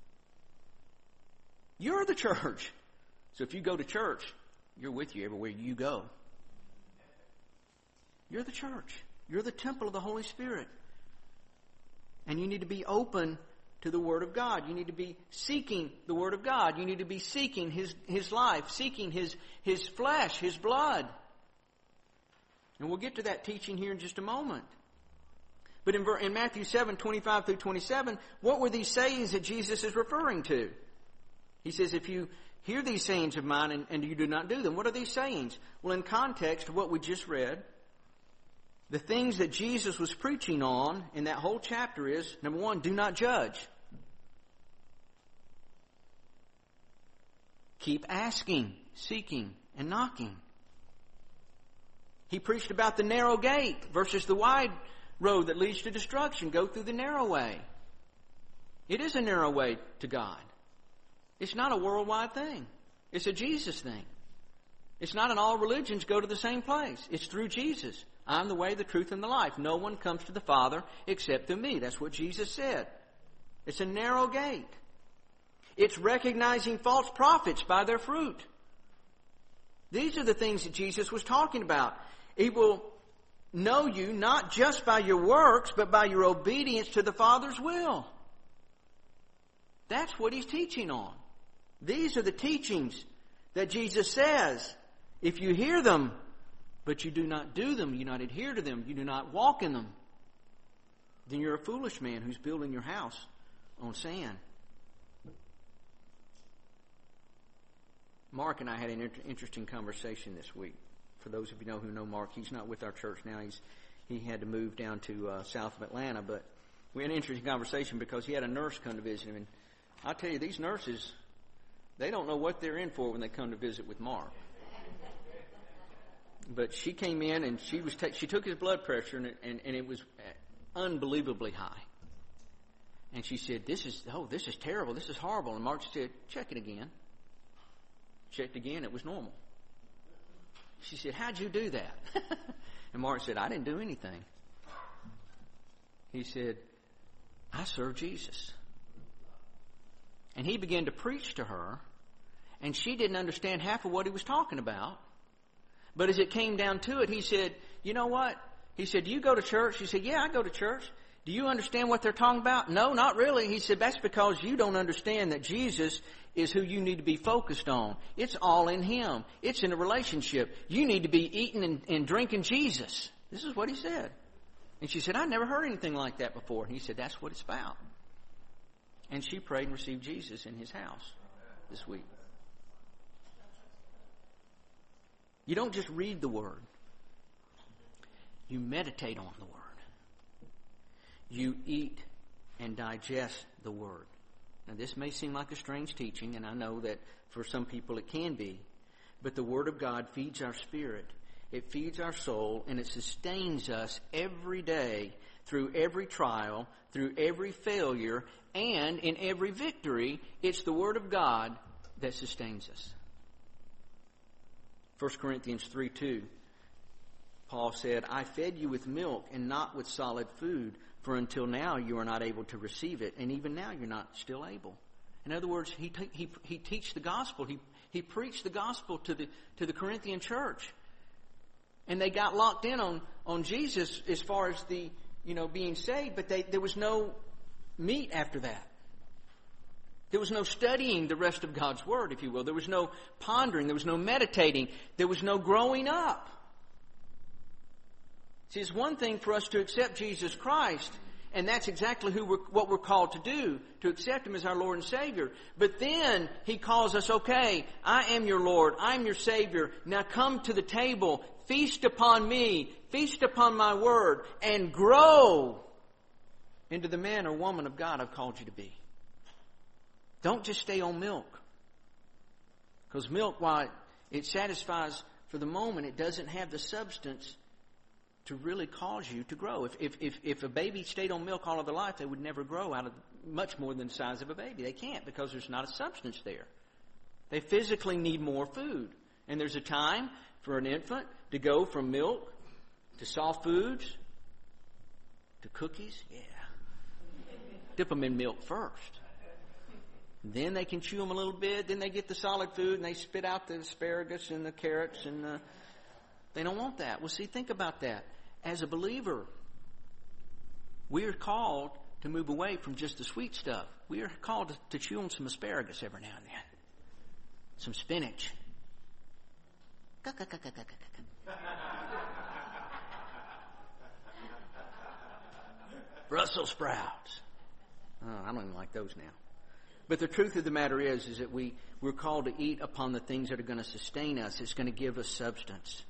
S1: You're the church. So if you go to church, you're with you everywhere you go. You're the church. You're the temple of the Holy Spirit. And you need to be open to the Word of God. You need to be seeking the Word of God. You need to be seeking His, His life, seeking His, His flesh, His blood. And we'll get to that teaching here in just a moment. But in, in Matthew seven, twenty-five through twenty-seven, what were these sayings that Jesus is referring to? He says, if you hear these sayings of mine and, and you do not do them, what are these sayings? Well, in context of what we just read, the things that Jesus was preaching on in that whole chapter is, number one, do not judge. Keep asking, seeking, and knocking. He preached about the narrow gate versus the wide road that leads to destruction. Go through the narrow way. It is a narrow way to God. It's not a worldwide thing. It's a Jesus thing. It's not an all religions go to the same place. It's through Jesus. I'm the way, the truth, and the life. No one comes to the Father except through me. That's what Jesus said. It's a narrow gate. It's recognizing false prophets by their fruit. These are the things that Jesus was talking about. He will know you not just by your works, but by your obedience to the Father's will. That's what He's teaching on. These are the teachings that Jesus says, if you hear them, but you do not do them, you do not adhere to them, you do not walk in them, then you're a foolish man who's building your house on sand. Mark and I had an inter- interesting conversation this week. For those of you know who know Mark, he's not with our church now. He's he had to move down to uh, south of Atlanta, but we had an interesting conversation because he had a nurse come to visit him, and I'll tell you, these nurses, They don't know what they're in for when they come to visit with Mark. But she came in and she was ta- she took his blood pressure and it, and, and it was unbelievably high. And she said, "This is oh, this is terrible. This is horrible." And Mark said, "Check it again." Checked again. It was normal. She said, "How'd you do that?" And Mark said, "I didn't do anything." He said, "I serve Jesus." And he began to preach to her, and she didn't understand half of what he was talking about. But as it came down to it, he said, "You know what?" He said, "Do you go to church?" She said, "Yeah, I go to church." "Do you understand what they're talking about?" "No, not really." He said, "That's because you don't understand that Jesus is who you need to be focused on. It's all in Him. It's in a relationship. You need to be eating and, and drinking Jesus." This is what he said. And she said, "I never heard anything like that before." And he said, "That's what it's about." And she prayed and received Jesus in his house this week. You don't just read the Word. You meditate on the Word. You eat and digest the Word. Now, this may seem like a strange teaching, and I know that for some people it can be. But the Word of God feeds our spirit. It feeds our soul, and it sustains us every day through every trial, through every failure, and in every victory. It's the Word of God that sustains us. First Corinthians three two, Paul said, "I fed you with milk and not with solid food, for until now you are not able to receive it, and even now you're not still able." In other words, he te- he he teached the gospel. He he preached the gospel to the to the Corinthian church, and they got locked in on on Jesus as far as the you know being saved, but they, there was no meat after that. There was no studying the rest of God's Word, if you will. There was no pondering. There was no meditating. There was no growing up. See, it's one thing for us to accept Jesus Christ, and that's exactly who we're, what we're called to do, to accept Him as our Lord and Savior. But then He calls us, "Okay, I am your Lord. I'm your Savior. Now come to the table. Feast upon me. Feast upon my Word. And grow into the man or woman of God I've called you to be." Don't just stay on milk. Because milk, while it satisfies for the moment, it doesn't have the substance to really cause you to grow. If, if, if, if a baby stayed on milk all of their life, they would never grow out of much more than the size of a baby. They can't, because there's not a substance there. They physically need more food. And there's a time for an infant to go from milk to soft foods to cookies. Yeah. Dip them in milk first. Then they can chew them a little bit. Then they get the solid food and they spit out the asparagus and the carrots. And the, they don't want that. Well, see, think about that. As a believer, we are called to move away from just the sweet stuff. We are called to, to chew on some asparagus every now and then. Some spinach. Brussels sprouts. Oh, I don't even like those now. But the truth of the matter is, is that we, we're called to eat upon the things that are going to sustain us. It's going to give us substance.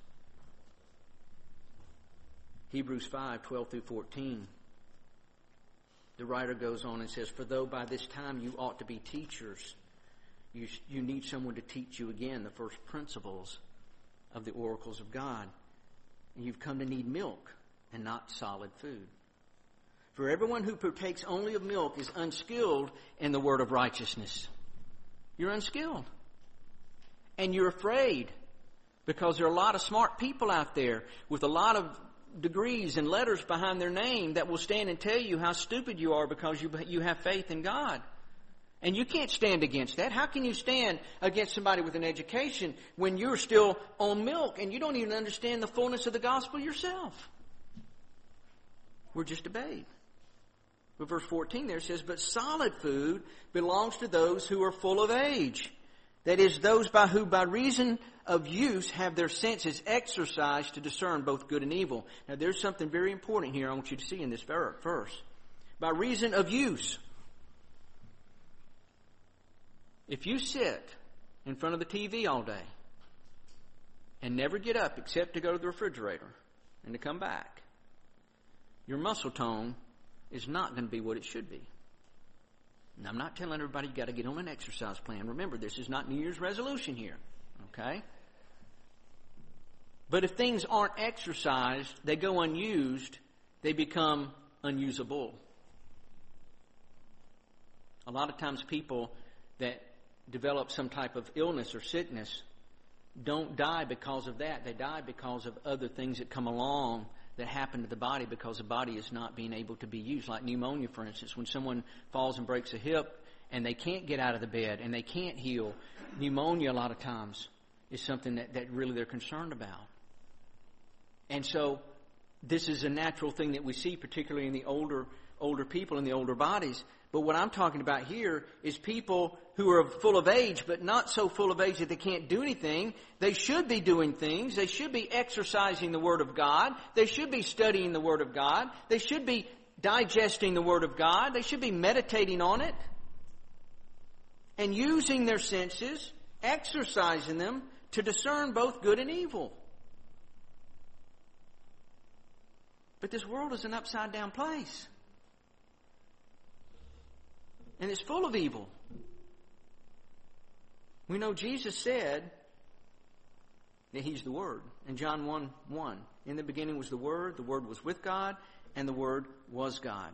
S1: Hebrews five, twelve through fourteen. The writer goes on and says, "For though by this time you ought to be teachers, you, you need someone to teach you again the first principles of the oracles of God. And you've come to need milk and not solid food. For everyone who partakes only of milk is unskilled in the word of righteousness." You're unskilled. And you're afraid, because there are a lot of smart people out there with a lot of degrees and letters behind their name that will stand and tell you how stupid you are because you, you have faith in God. And you can't stand against that. How can you stand against somebody with an education when you're still on milk and you don't even understand the fullness of the gospel yourself? We're just a babe. But verse fourteen there says, "But solid food belongs to those who are full of age. That is, those by who by reason of use have their senses exercised to discern both good and evil." Now there's something very important here I want you to see in this verse. By reason of use. If you sit in front of the T V all day and never get up except to go to the refrigerator and to come back, your muscle tone is not going to be what it should be. And I'm not telling everybody you got to get on an exercise plan. Remember, this is not New Year's resolution here. Okay? But if things aren't exercised, they go unused, they become unusable. A lot of times people that develop some type of illness or sickness don't die because of that. They die because of other things that come along that happen to the body because the body is not being able to be used. Like pneumonia, for instance. When someone falls and breaks a hip and they can't get out of the bed and they can't heal, pneumonia a lot of times is something that, that really they're concerned about. And so this is a natural thing that we see, particularly in the older older people in the older bodies. But what I'm talking about here is people who are full of age, but not so full of age that they can't do anything. They should be doing things. They should be exercising the Word of God. They should be studying the Word of God. They should be digesting the Word of God. They should be meditating on it and using their senses, exercising them to discern both good and evil. But this world is an upside down place. And it's full of evil. We know Jesus said that He's the Word. In John one one, in the beginning was the Word, the Word was with God, and the Word was God.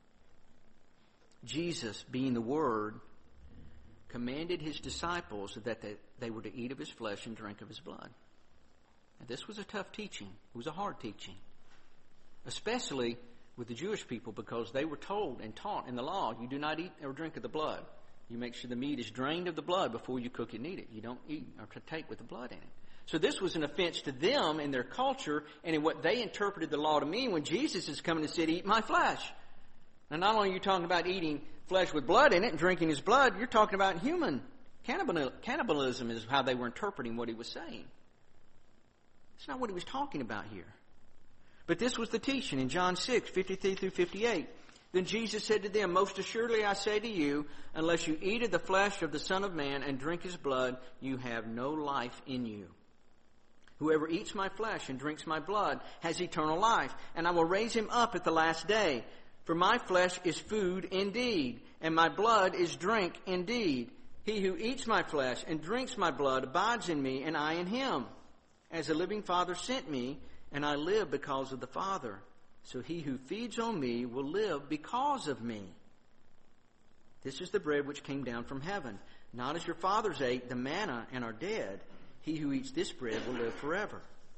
S1: Jesus, being the Word, commanded His disciples that they, they were to eat of His flesh and drink of His blood. And this was a tough teaching. It was a hard teaching. Especially with the Jewish people, because they were told and taught in the law, you do not eat or drink of the blood. You make sure the meat is drained of the blood before you cook it and eat it. You don't eat or take with the blood in it. So this was an offense to them in their culture and in what they interpreted the law to mean when Jesus is coming and said, eat my flesh. Now not only are you talking about eating flesh with blood in it and drinking His blood, you're talking about human cannibalism is how they were interpreting what He was saying. It's not what He was talking about here. But this was the teaching in John six, fifty-three through fifty-eight. Then Jesus said to them, most assuredly I say to you, unless you eat of the flesh of the Son of Man and drink His blood, you have no life in you. Whoever eats my flesh and drinks my blood has eternal life, and I will raise him up at the last day. For my flesh is food indeed, and my blood is drink indeed. He who eats my flesh and drinks my blood abides in me, and I in him. As the living Father sent me, and I live because of the Father. So he who feeds on me will live because of me. This is the bread which came down from heaven. Not as your fathers ate the manna and are dead. He who eats this bread will live forever.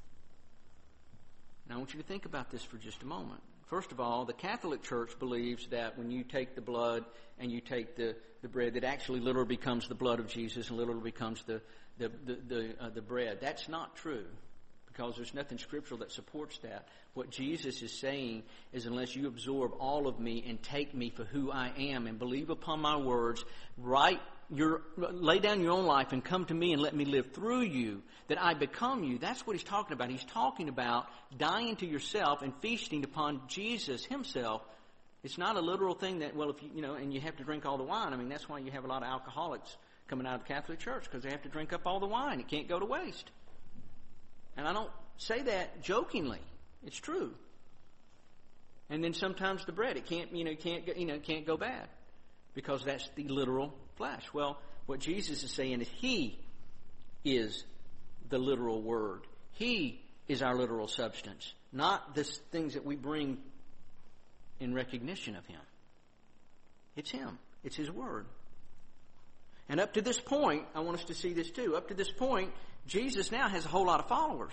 S1: Now I want you to think about this for just a moment. First of all, the Catholic Church believes that when you take the blood and you take the, the bread, that actually literally becomes the blood of Jesus and literally becomes the, the, the, the, uh, the bread. That's not true. Because there's nothing scriptural that supports that. What Jesus is saying is unless you absorb all of me and take me for who I am and believe upon my words, write your, lay down your own life and come to me and let me live through you, that I become you. That's what He's talking about. He's talking about dying to yourself and feasting upon Jesus Himself. It's not a literal thing that, well, if you, you know, and you have to drink all the wine. I mean, that's why you have a lot of alcoholics coming out of the Catholic Church, because they have to drink up all the wine. It can't go to waste. And I don't say that jokingly. It's true. And then sometimes the bread, it can't, you know, can't, you know, can't go bad because that's the literal flesh. Well, what Jesus is saying is He is the literal Word. He is our literal substance, not the things that we bring in recognition of Him. It's Him. It's His Word. And up to this point, I want us to see this too. Up to this point, Jesus now has a whole lot of followers.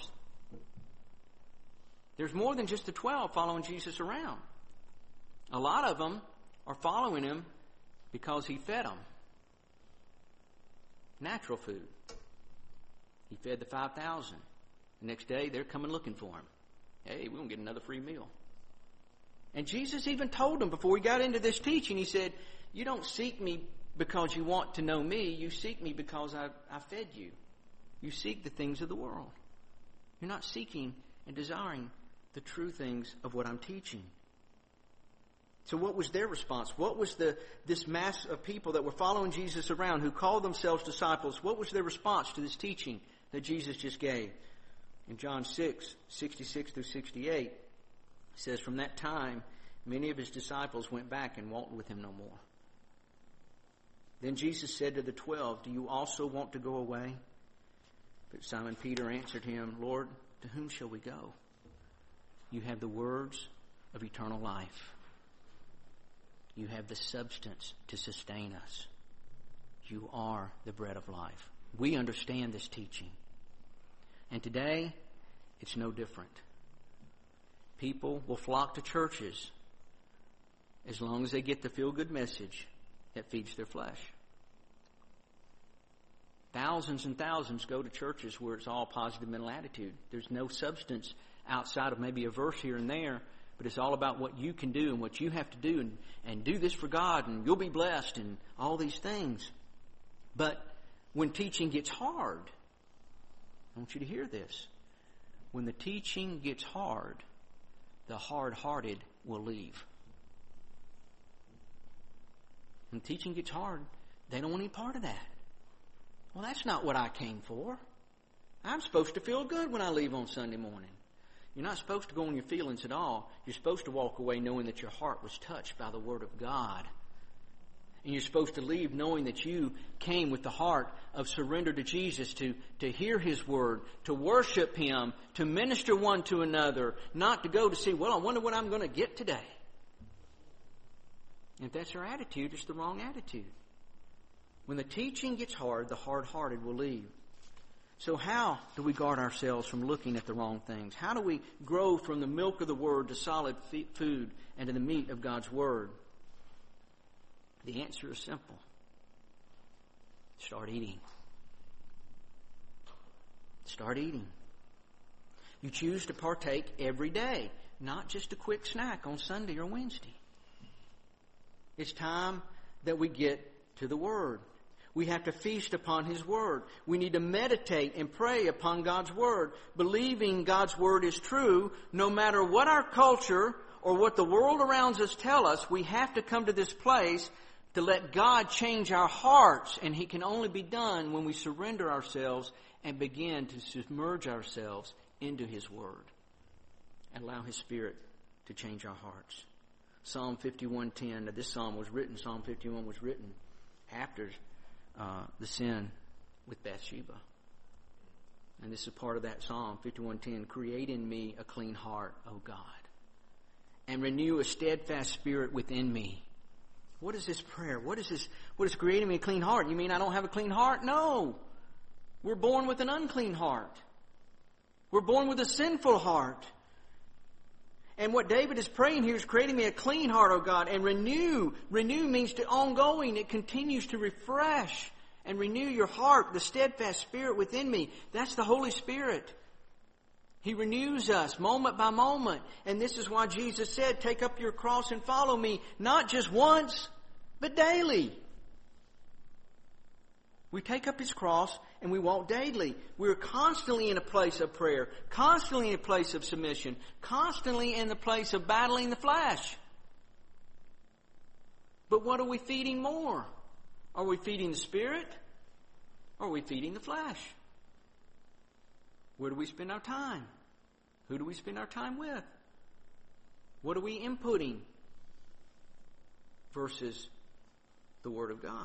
S1: There's more than just the twelve following Jesus around. A lot of them are following Him because He fed them. Natural food. He fed the five thousand. The next day, they're coming looking for Him. Hey, we're going to get another free meal. And Jesus even told them before He got into this teaching, He said, you don't seek me because you want to know me. You seek me because I, I fed you. You seek the things of the world. You're not seeking and desiring the true things of what I'm teaching. So what was their response? What was the this mass of people that were following Jesus around who called themselves disciples? What was their response to this teaching that Jesus just gave? In John six, sixty-six through sixty-eight, it says, from that time, many of His disciples went back and walked with Him no more. Then Jesus said to the twelve, "Do you also want to go away?" But Simon Peter answered him, "Lord, to whom shall we go? You have the words of eternal life. You have the substance to sustain us. You are the bread of life." We understand this teaching. And today, it's no different. People will flock to churches as long as they get the feel-good message that feeds their flesh. Thousands and thousands go to churches where it's all positive mental attitude. There's no substance outside of maybe a verse here and there, but it's all about what you can do and what you have to do and, and do this for God and you'll be blessed and all these things. But when teaching gets hard, I want you to hear this. When the teaching gets hard, the hard-hearted will leave. When teaching gets hard, they don't want any part of that. Well, that's not what I came for. I'm supposed to feel good when I leave on Sunday morning. You're not supposed to go on your feelings at all. You're supposed to walk away knowing that your heart was touched by the Word of God. And you're supposed to leave knowing that you came with the heart of surrender to Jesus, to, to hear His Word, to worship Him, to minister one to another, not to go to see, well, I wonder what I'm going to get today. And if that's our attitude, it's the wrong attitude. When the teaching gets hard, the hard-hearted will leave. So how do we guard ourselves from looking at the wrong things? How do we grow from the milk of the Word to solid food and to the meat of God's Word? The answer is simple. Start eating. Start eating. You choose to partake every day, not just a quick snack on Sunday or Wednesday. It's time that we get to the Word. We have to feast upon His Word. We need to meditate and pray upon God's Word, believing God's Word is true. No matter what our culture or what the world around us tell us, we have to come to this place to let God change our hearts. And He can only be done when we surrender ourselves and begin to submerge ourselves into His Word and allow His Spirit to change our hearts. Psalm fifty-one ten. Now this psalm was written, Psalm fifty-one was written after uh, the sin with Bathsheba. And this is part of that psalm, fifty-one ten. Create in me a clean heart, O God, and renew a steadfast spirit within me. What is this prayer? What is this? What is creating me a clean heart? You mean I don't have a clean heart? No. We're born with an unclean heart. We're born with a sinful heart. And what David is praying here is creating me a clean heart, O God, and renew. Renew means to ongoing. It continues to refresh and renew your heart, the steadfast spirit within me. That's the Holy Spirit. He renews us moment by moment. And this is why Jesus said, take up your cross and follow me, not just once, but daily. We take up His cross and we walk daily. We're constantly in a place of prayer, constantly in a place of submission, constantly in the place of battling the flesh. But what are we feeding more? Are we feeding the Spirit? Or are we feeding the flesh? Where do we spend our time? Who do we spend our time with? What are we inputting versus the Word of God?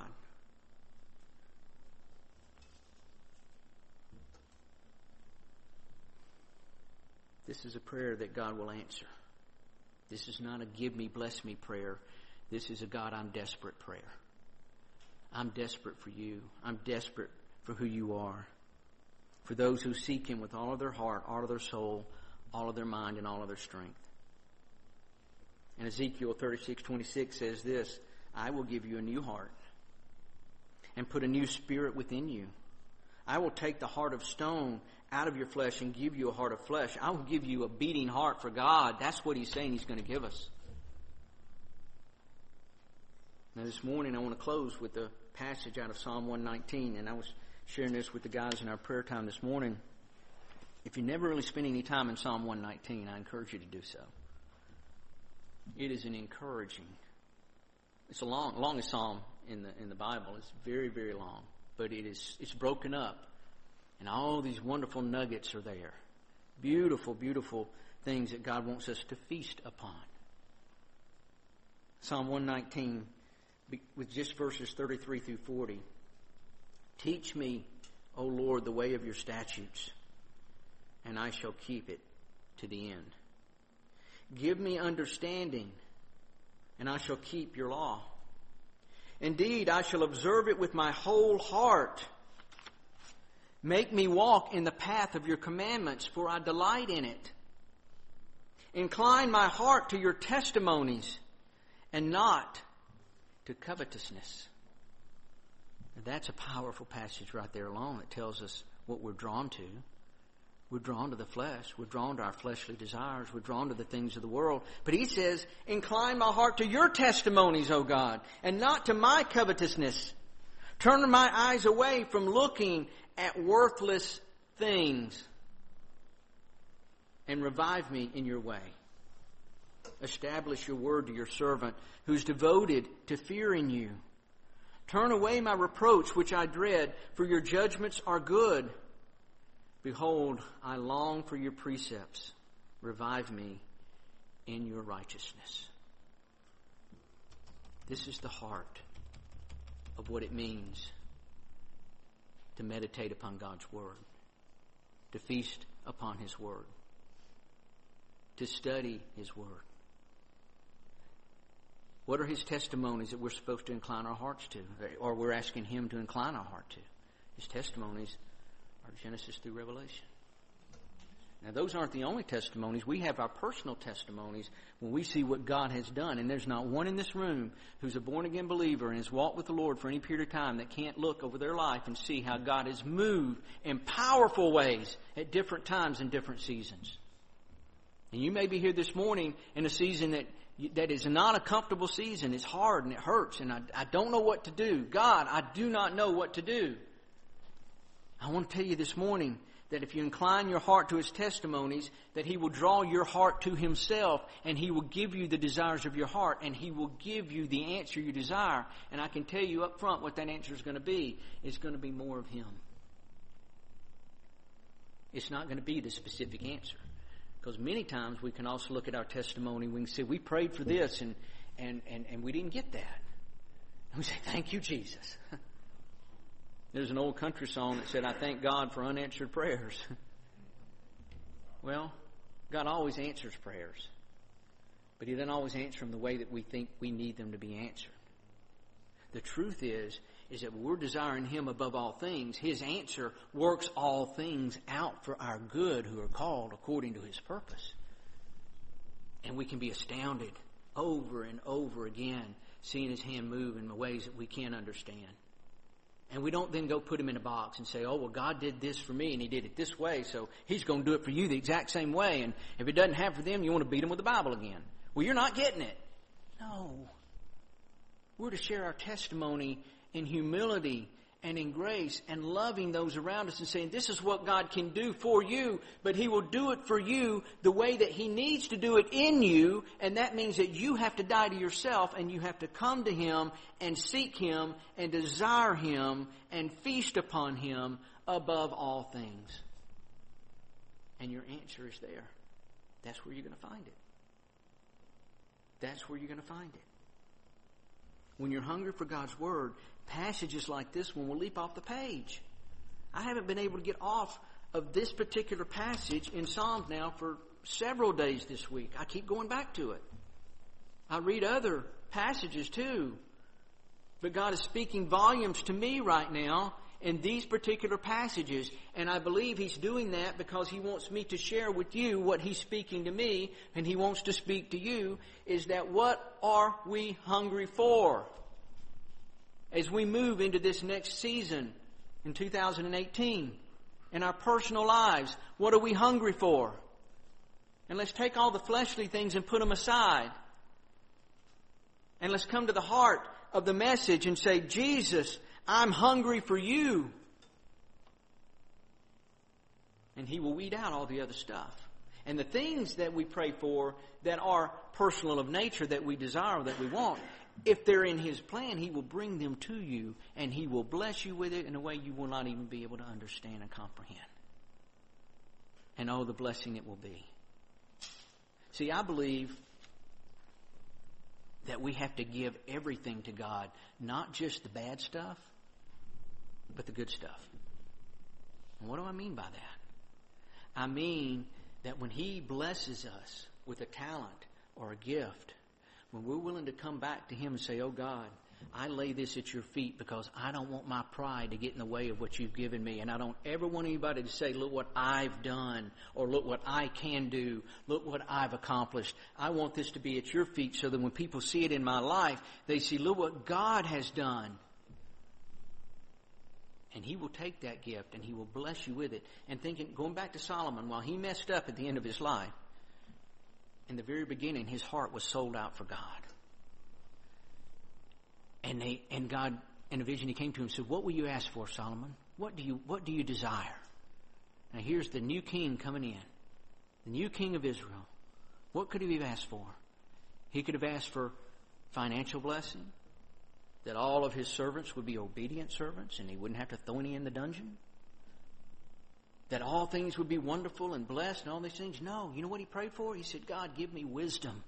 S1: This is a prayer that God will answer. This is not a give me, bless me prayer. This is a God, I'm desperate prayer. I'm desperate for you. I'm desperate for who you are. For those who seek Him with all of their heart, all of their soul, all of their mind, and all of their strength. And Ezekiel thirty-six twenty-six says this, I will give you a new heart and put a new spirit within you. I will take the heart of stone out of your flesh and give you a heart of flesh. I will give you a beating heart for God. That's what He's saying He's going to give us. Now this morning I want to close with a passage out of Psalm one nineteen, and I was sharing this with the guys in our prayer time this morning. If you never really spent any time in Psalm one nineteen, I encourage you to do so. It is an encouraging. It's a long, longest psalm in the in the Bible. It's very, very long, but it is it's broken up, and all these wonderful nuggets are there. Beautiful, beautiful things that God wants us to feast upon. Psalm one nineteen, with just verses thirty-three through forty. Teach me, O Lord, the way of your statutes, and I shall keep it to the end. Give me understanding, and I shall keep your law. Indeed, I shall observe it with my whole heart. Make me walk in the path of your commandments, for I delight in it. Incline my heart to your testimonies, and not to covetousness. And that's a powerful passage right there alone. It tells us what we're drawn to. We're drawn to the flesh. We're drawn to our fleshly desires. We're drawn to the things of the world. But he says, incline my heart to your testimonies, O God, and not to my covetousness. Turn my eyes away from looking at worthless things, and revive me in your way. Establish your word to your servant, who's devoted to fearing you. Turn away my reproach, which I dread, for your judgments are good. Behold, I long for your precepts. Revive me in your righteousness. This is the heart of what it means to meditate upon God's word, to feast upon his word, to study his word. What are his testimonies that we're supposed to incline our hearts to, or we're asking him to incline our heart to? His testimonies are Genesis through Revelation. Now, those aren't the only testimonies. We have our personal testimonies when we see what God has done. And there's not one in this room who's a born-again believer and has walked with the Lord for any period of time that can't look over their life and see how God has moved in powerful ways at different times and different seasons. And you may be here this morning in a season that that is not a comfortable season. It's hard and it hurts, and I, I don't know what to do. God, I do not know what to do. I want to tell you this morning that if you incline your heart to his testimonies, that he will draw your heart to himself, and he will give you the desires of your heart, and he will give you the answer you desire. And I can tell you up front what that answer is going to be. It's going to be more of him. It's not going to be the specific answer. Because many times we can also look at our testimony. We can say, we prayed for this and, and, and, and we didn't get that. And we say, thank you, Jesus. There's an old country song that said, I thank God for unanswered prayers. Well, God always answers prayers. But he doesn't always answer them the way that we think we need them to be answered. The truth is, is that we're desiring him above all things. His answer works all things out for our good who are called according to his purpose. And we can be astounded over and over again, seeing his hand move in ways that we can't understand. And we don't then go put him in a box and say, oh, well, God did this for me and he did it this way, so he's going to do it for you the exact same way. And if it doesn't happen for them, you want to beat them with the Bible again. Well, you're not getting it. No. We're to share our testimony in humility and in grace and loving those around us and saying, this is what God can do for you, but he will do it for you the way that he needs to do it in you. And that means that you have to die to yourself and you have to come to him and seek him and desire him and feast upon him above all things. And your answer is there. That's where you're going to find it. That's where you're going to find it. When you're hungry for God's word, passages like this one will leap off the page. I haven't been able to get off of this particular passage in Psalms now for several days this week. I keep going back to it. I read other passages too. But God is speaking volumes to me right now in these particular passages. And I believe he's doing that because he wants me to share with you what he's speaking to me, and he wants to speak to you, is that what are we hungry for? As we move into this next season in two thousand eighteen, in our personal lives, what are we hungry for? And let's take all the fleshly things and put them aside. And let's come to the heart of the message and say, Jesus, I'm hungry for you. And he will weed out all the other stuff. And the things that we pray for that are personal of nature, that we desire, that we want, if they're in his plan, he will bring them to you and he will bless you with it in a way you will not even be able to understand and comprehend. And oh, the blessing it will be. See, I believe that we have to give everything to God, not just the bad stuff, but the good stuff. And what do I mean by that? I mean that when He blesses us with a talent or a gift, when we're willing to come back to Him and say, oh God, I lay this at your feet because I don't want my pride to get in the way of what you've given me. And I don't ever want anybody to say, look what I've done, or look what I can do, look what I've accomplished. I want this to be at your feet so that when people see it in my life, they see, look what God has done. And He will take that gift and He will bless you with it. And thinking, going back to Solomon, while he messed up at the end of his life, in the very beginning, his heart was sold out for God. And they, and God, in a vision, He came to him and said, what will you ask for, Solomon? What do you, what do you desire? Now here's the new king coming in. The new king of Israel. What could he have asked for? He could have asked for financial blessing. That all of his servants would be obedient servants and he wouldn't have to throw any in the dungeon. That all things would be wonderful and blessed and all these things. No. You know what he prayed for? He said, God, give me wisdom.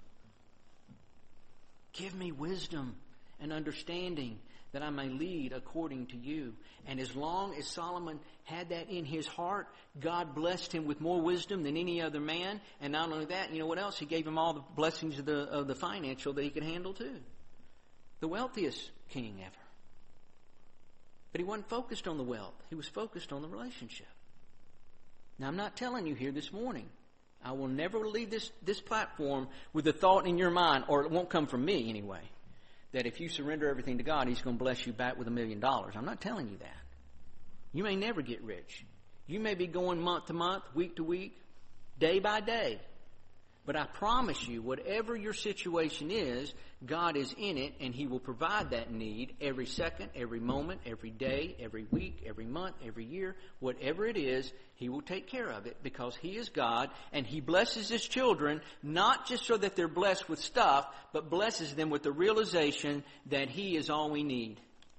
S1: Give me wisdom and understanding that I may lead according to you. And as long as Solomon had that in his heart, God blessed him with more wisdom than any other man. And not only that, you know what else? He gave him all the blessings of the, of the financial that he could handle too. The wealthiest king ever. But he wasn't focused on the wealth. He was focused on the relationship. Now, I'm not telling you here this morning. I will never leave this, this platform with the thought in your mind, or it won't come from me anyway, that if you surrender everything to God, He's going to bless you back with a million dollars. I'm not telling you that. You may never get rich. You may be going month to month, week to week, day by day. But I promise you, whatever your situation is, God is in it, and He will provide that need every second, every moment, every day, every week, every month, every year. Whatever it is, He will take care of it because He is God, and He blesses His children not just so that they're blessed with stuff, but blesses them with the realization that He is all we need.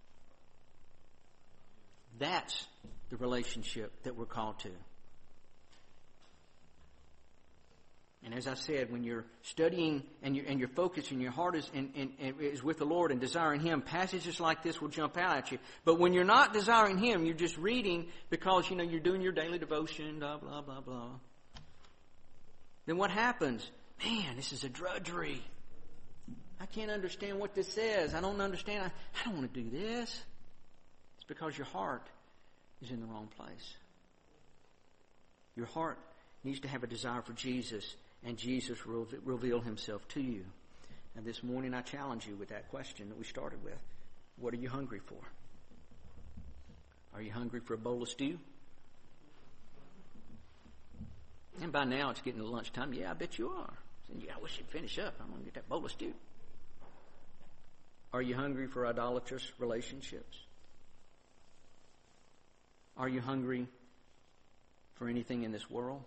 S1: That's the relationship that we're called to. And as I said, when you're studying and your and your focus and your heart is in, in, in, is with the Lord and desiring Him, passages like this will jump out at you. But when you're not desiring Him, you're just reading because, you know, you're doing your daily devotion, blah, blah, blah, blah. Then what happens? Man, this is a drudgery. I can't understand what this says. I don't understand. I, I don't want to do this. It's because your heart is in the wrong place. Your heart needs to have a desire for Jesus, and Jesus will reveal Himself to you. And this morning I challenge you with that question that we started with. What are you hungry for? Are you hungry for a bowl of stew? And by now it's getting to lunchtime. Yeah, I bet you are. Yeah, I wish you'd finish up. I'm going to get that bowl of stew. Are you hungry for idolatrous relationships? Are you hungry for anything in this world?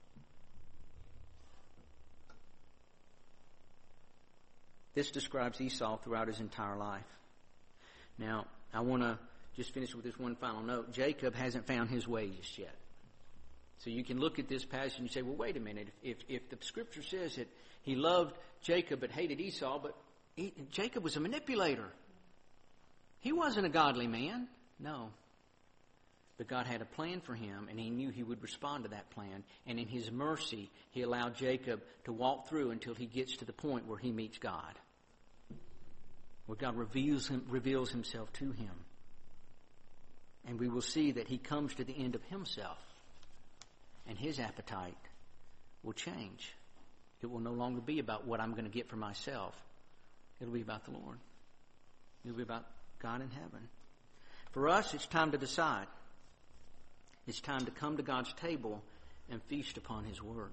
S1: This describes Esau throughout his entire life. Now, I want to just finish with this one final note. Jacob hasn't found his ways yet. So you can look at this passage and you say, well, wait a minute. If, if the Scripture says that he loved Jacob but hated Esau, but he, Jacob was a manipulator. He wasn't a godly man. No. But God had a plan for him, and He knew he would respond to that plan. And in His mercy, He allowed Jacob to walk through until he gets to the point where he meets God, where God reveals him, reveals Himself to him. And we will see that he comes to the end of himself, and his appetite will change. It will no longer be about what I'm going to get for myself. It'll be about the Lord. It'll be about God in heaven. For us, it's time to decide. It's time to come to God's table and feast upon His Word.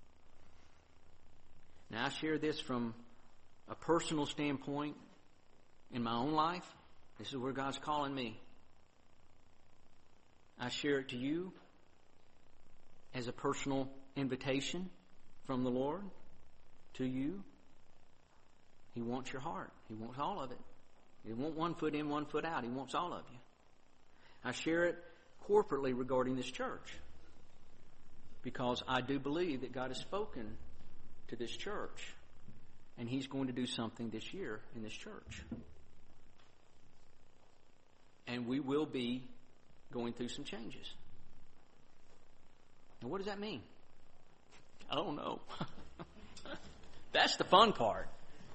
S1: Now, I share this from a personal standpoint in my own life. This is where God's calling me. I share it to you as a personal invitation from the Lord to you. He wants your heart. He wants all of it. He wants one foot in, one foot out. He wants all of you. I share it corporately regarding this church because I do believe that God has spoken to this church and He's going to do something this year in this church. And we will be going through some changes. And what does that mean? I don't know. That's the fun part.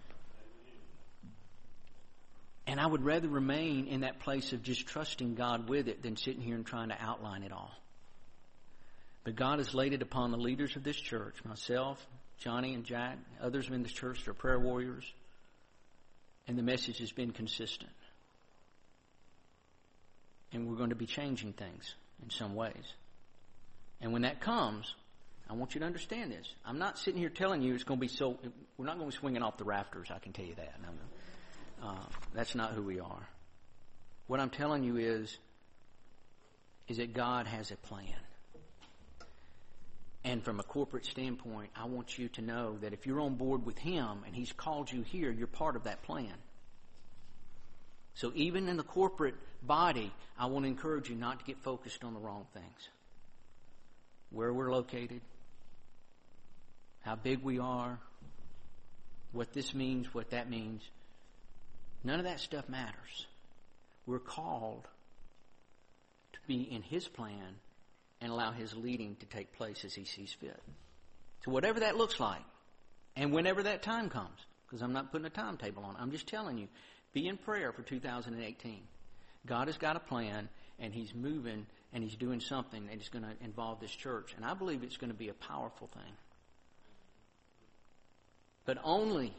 S1: And I would rather remain in that place of just trusting God with it than sitting here and trying to outline it all. But God has laid it upon the leaders of this church, myself, Johnny and Jack, others in this church, they're prayer warriors, and the message has been consistent. And we're going to be changing things in some ways. And when that comes, I want you to understand this. I'm not sitting here telling you it's going to be so, we're not going to be swinging off the rafters, I can tell you that. Uh, that's not who we are. What I'm telling you is, is that God has a plan. And from a corporate standpoint, I want you to know that if you're on board with Him and He's called you here, you're part of that plan. So even in the corporate body, I want to encourage you not to get focused on the wrong things. Where we're located, how big we are, what this means, what that means. None of that stuff matters. We're called to be in His plan and allow His leading to take place as He sees fit. So whatever that looks like, and whenever that time comes, because I'm not putting a timetable on it, I'm just telling you, be in prayer for two thousand eighteen. God has got a plan, and He's moving, and He's doing something that is going to involve this church. And I believe it's going to be a powerful thing. But only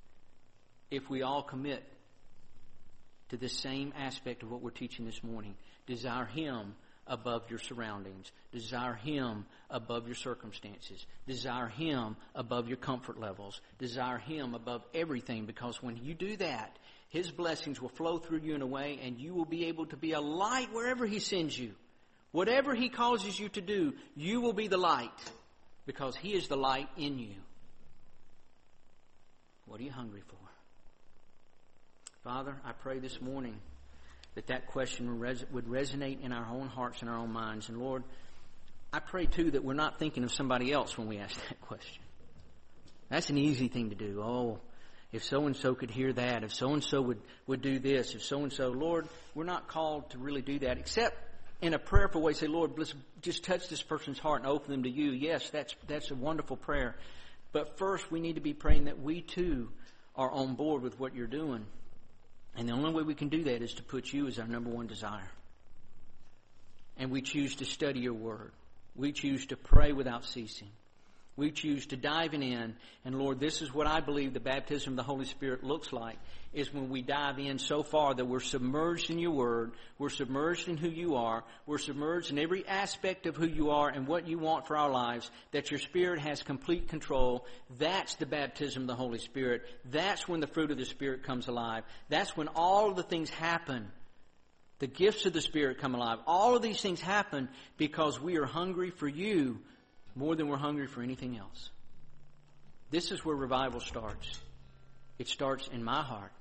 S1: if we all commit to the same aspect of what we're teaching this morning. Desire Him above your surroundings. Desire Him above your circumstances. Desire Him above your comfort levels. Desire Him above everything, because when you do that, His blessings will flow through you in a way, and you will be able to be a light wherever He sends you. Whatever He causes you to do, you will be the light, because He is the light in you. What are you hungry for? Father, I pray this morning that that question would resonate in our own hearts and our own minds. And Lord, I pray too that we're not thinking of somebody else when we ask that question. That's an easy thing to do. Oh, if so-and-so could hear that, if so-and-so would, would do this, if so-and-so, Lord, we're not called to really do that, except in a prayerful way, say, Lord, let's just touch this person's heart and open them to you. Yes, that's that's a wonderful prayer. But first, we need to be praying that we too are on board with what you're doing. And the only way we can do that is to put you as our number one desire. And we choose to study your word. We choose to pray without ceasing. We choose to dive in. And Lord, this is what I believe the baptism of the Holy Spirit looks like, is when we dive in so far that we're submerged in your word, we're submerged in who you are, we're submerged in every aspect of who you are and what you want for our lives, that your Spirit has complete control. That's the baptism of the Holy Spirit. That's when the fruit of the Spirit comes alive. That's when all of the things happen. The gifts of the Spirit come alive. All of these things happen because we are hungry for you more than we're hungry for anything else. This is where revival starts. It starts in my heart.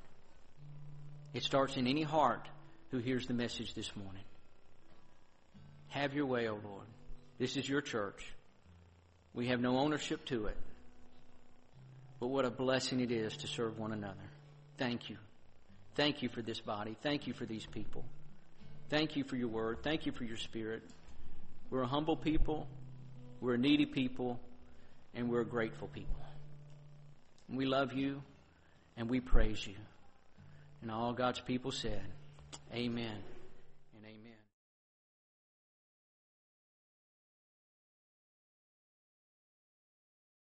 S1: It starts in any heart who hears the message this morning. Have your way, O Lord. This is your church. We have no ownership to it. But what a blessing it is to serve one another. Thank you. Thank you for this body. Thank you for these people. Thank you for your word. Thank you for your Spirit. We're a humble people. We're a needy people. And we're a grateful people. And we love you. And we praise you. And all God's people said, amen.